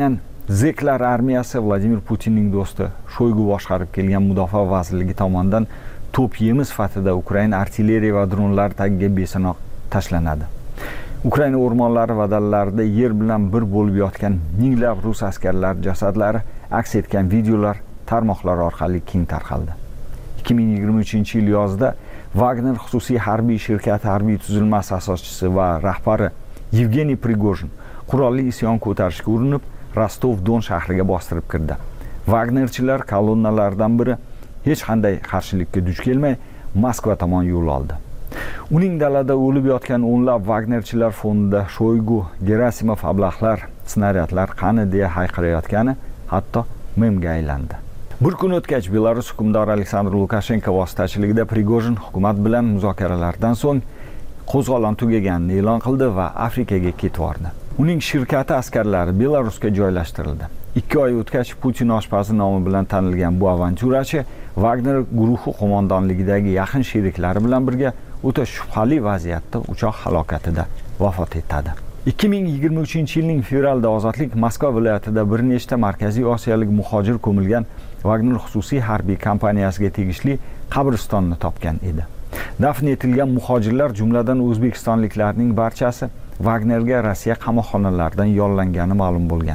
Speaker 14: Zeklar armiyasi Vladimir Putinning do'sti Shoygu boshqarib kelgan mudofaa vazirligi tomonidan to'p yemi sifatida Ukraina artilleriya va dronlar tagiga beso'noq tashlanadi. Ukraina o'rmonlari va dalalarida yer bilan bir bo'lib yotgan minglab rus askarlar jasadlari aks etgan videolar tarmoqlar orqali keng tarqaldi. ikki ming yigirma uchinchi yil yozida Wagner xususiy harbiy shirkati harbiy tuzilmasi asoschisi va rahbari Yevgeniy Prigojin qurolli isyon ko'tarishga urinib, Rostov-Don shahriga bostirib kirdi. Wagnerchilar kolonnalaridan biri hech qanday qarshilikka duch kelmay Moskva tomon yo'l oldi. Uning dalada o'lib yotgan o'nlab Wagnerchilar fonida Shoygu, Gerasimov ablahlar, snaryadlar qani deya hayqirayotgani hatto memga aylandi. Bir kun o'tgach Belarus hukmdori Aleksandr Lukashenko vositachiligida Prigojin hukumat bilan muzokaralardan so'ng qo'zg'olon tugaganini e'lon qildi va Afrikaga ketib bordi. Uning shirkati askarlari Belarusga joylashtirildi. ikki oy o'tgach Putin oshpazi nomi bilan tanilgan bu avanturachi Wagner guruhi qo'mondonligidagi yaqin sheriklari bilan birga o'ta shubhali vaziyatda uchoq halokatida vafot etadi. ikki ming yigirma uchinchi yilning fevralda ozodlik Moskva viloyatida bir nechta markaziy osiyolik muhojir ko'milgan Wagner xususiy harbiy kompaniyasiga tegishli qabristonni topgan edi. Dafn etilgan muhojirlar, jumladan o'zbekistonliklarning barchasi Wagnerga Rossiya qamoqxonalaridan yollangani ma'lum bo'lgan.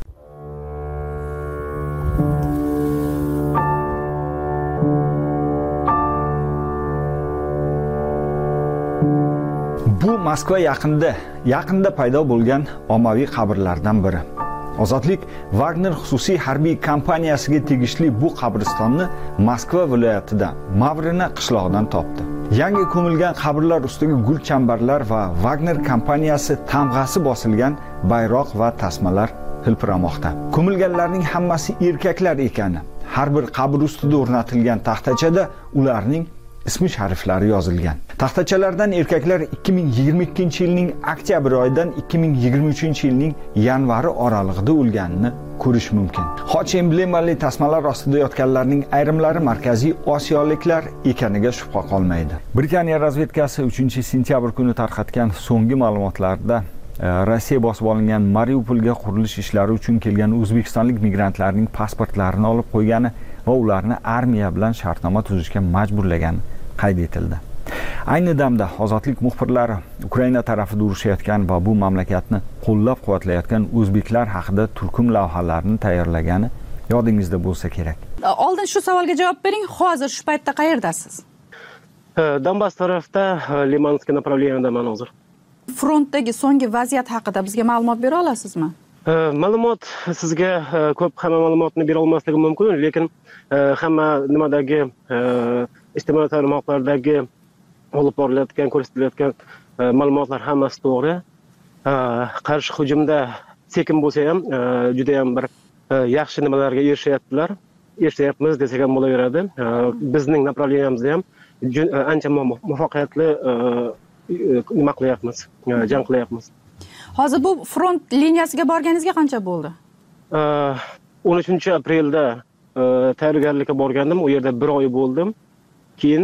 Speaker 14: Bu Moskva yaqinda, yaqinda paydo bo'lgan ommaviy qabrlardan biri. Ozodlik Wagner xususiy harbiy kompaniyasiga tegishli bu qabristonni Moskva viloyatida Mavrina qishlog'idan topdi. Yangi ko'milgan qabrlar ustiga gul chambarlar va Wagner kompaniyasi tamg'asi bosilgan bayroq va tasmalar hilpiramoqda. Ko'milganlarning hammasi erkaklar ekani, har bir qabr ustida o'rnatilgan taxtachada ularning ismi shariflari yozilgan. Taxtachalardan erkaklar ikki ming yigirma ikkinchi yilning oktyabr oyidan ikki ming yigirma uchinchi yilning yanvari oralig'ida o'lganini ko'rish mumkin. Xoch emblemali tasmalar ostida yotganlarning ayrimlari markaziy osiyoliklar ekaniga shubha qolmaydi. Britaniya razvedkasi uchinchi sentyabr kuni tarqatgan so'nggi ma'lumotlarda Rossiya bosib olingan Mariupolga qurilish ishlari uchun kelgan o'zbekistonlik migrantlarning pasportlarini olib qo'ygani va ularni armiya bilan shartnoma tuzishga majburlagani qayd etildi. Ayni damda ozodlik muxbirlari Ukraina tarafida urushayotgan va bu mamlakatni qo'llab-quvvatlayotgan o'zbeklar haqida turkum lavhalarni tayyorlagani yodingizda bo'lsa kerak.
Speaker 2: Oldin shu savolga javob bering. Hozir shu paytda qayerdasiz?
Speaker 9: Donbass tarafda, Limanskiy направлениеdaman hozir.
Speaker 2: Frontdagi so'nggi vaziyat haqida bizga ma'lumot bera olasizmi?
Speaker 9: Ma'lumot sizga ko'p hamma ma'lumotni bera olmasligim mumkin, lekin hamma nimadagi ijtimoiy tarmoqlardagi olib borilayotgan, ko'rsatilayotgan ma'lumotlar hammasi to'g'ri. Qarshi hujumda sekin bo'lsa ham juda ham bir yaxshi nimalarga erishayaptilar. Erishayapmiz desak ham bo'laveradi. Bizning направлениемizda ham ancha muvaffaqiyatli nima qilyapmiz, jang qilyapmiz.
Speaker 2: Hozir bu front liniyasiga borganingizga qancha bo'ldi?
Speaker 9: o'n uchinchi aprelda tayyorgarlikka borgandim. U yerda bir oy bo'ldim. Keyin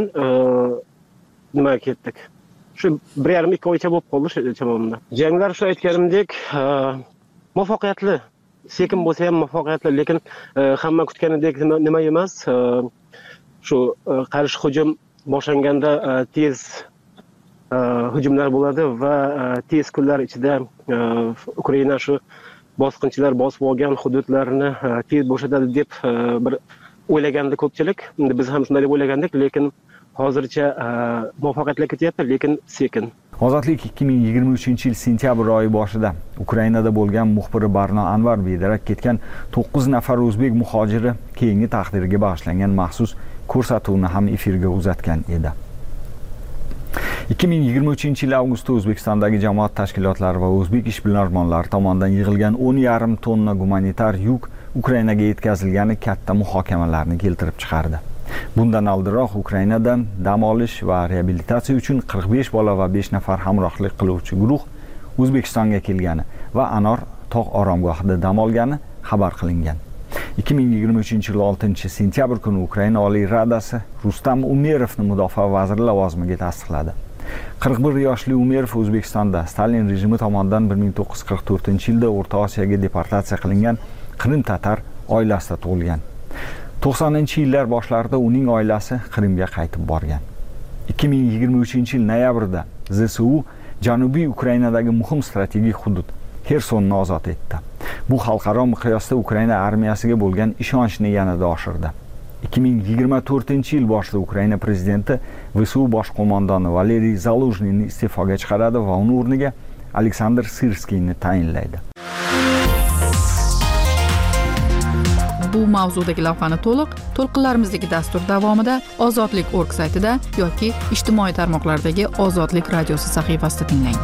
Speaker 9: nimaga ketdik? Shu bir yarim ikki oycha bo'lib qoldi chamamda. Janglar shu aytganimdek muvaffaqiyatli, sekin bo'lsa ham muvaffaqiyatli, lekin hamma kutganidek nima emas. Shu qarshi hujum boshlanganda tez hujumlar bo'ladi va tez kunlar ichida Ukraina shu bosqinchilar bosib olgan hududlarni tez bo'shatadi deb bir o'ylagandi ko'pchilik. Biz ham shunday deb o'ylagandik, lekin hozircha muvaffaqiyatli ketyapti, lekin sekin.
Speaker 14: Ozodlik ikki ming yigirma uchinchi yil sentyabr oyi boshida Ukrainada bo'lgan muxbiri Barno Anvar bedarak ketgan to'qqiz nafar o'zbek muhojiri keyingi taqdiriga bag'ishlangan maxsus ko'rsatuvni ham efirga uzatgan edi. ikki ming yigirma uchinchi yil avgustda O'zbekistondagi jamoat tashkilotlari va o'zbek ishbilarmonlari tomonidan yig'ilgan o'n yarim tonna gumanitar yuk Ukrainaga yetkazilgani katta muhokamalarni keltirib chiqardi. Bundan oldinroq Ukrainadan dam olish va reabilitatsiya uchun qirq besh bola va besh nafar hamrohlik qiluvchi guruh O'zbekistonga kelgani va Anor tog' oromgohida dam olgani xabar qilingan. ikki ming yigirma uchinchi yil oltinchi sentyabr kuni Ukraina Oliy Radasi Rustam Umerovni mudofaa vaziri lavozimiga tasdiqladi. qirq bir yoshli Umerov O'zbekistonda Stalin rejimi tomonidan bir ming to'qqiz yuz qirq to'rtinchi yilda O'rta Osiyoga deportatsiya qilingan Qrim tatar oilasida tug'ilgan. to'qsoninchi yillar boshlarida uning oilasi Qrimga qaytib borgan. ikki ming yigirma uchinchi yil noyabrda Z S U Janubiy Ukrainadagi muhim strategik hudud Xersonni ozod etdi. Bu xalqaro miqyosda Ukraina armiyasiga bo'lgan ishonchni yanada oshirdi. ikki ming yigirma to'rtinchi yil boshida Ukraina prezidenti V S U bosh qo'mondoni Valeriy Zaluzhniyni iste'foga chiqaradi va uning o'rniga Aleksandr Sirskiyni tayinlaydi.
Speaker 2: Bu mavzudagi lavhani to'liq to'lqinlarimizdagi dastur davomida Ozodlik org saytida yoki ijtimoiy tarmoqlardagi Ozodlik radiosi sahifasida tinglang.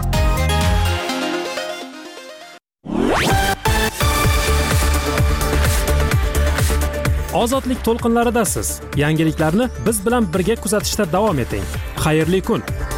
Speaker 1: Ozodlik to'lqinlaridasiz. Yangiliklarni biz bilan birga kuzatishda davom eting. Xayrli kun.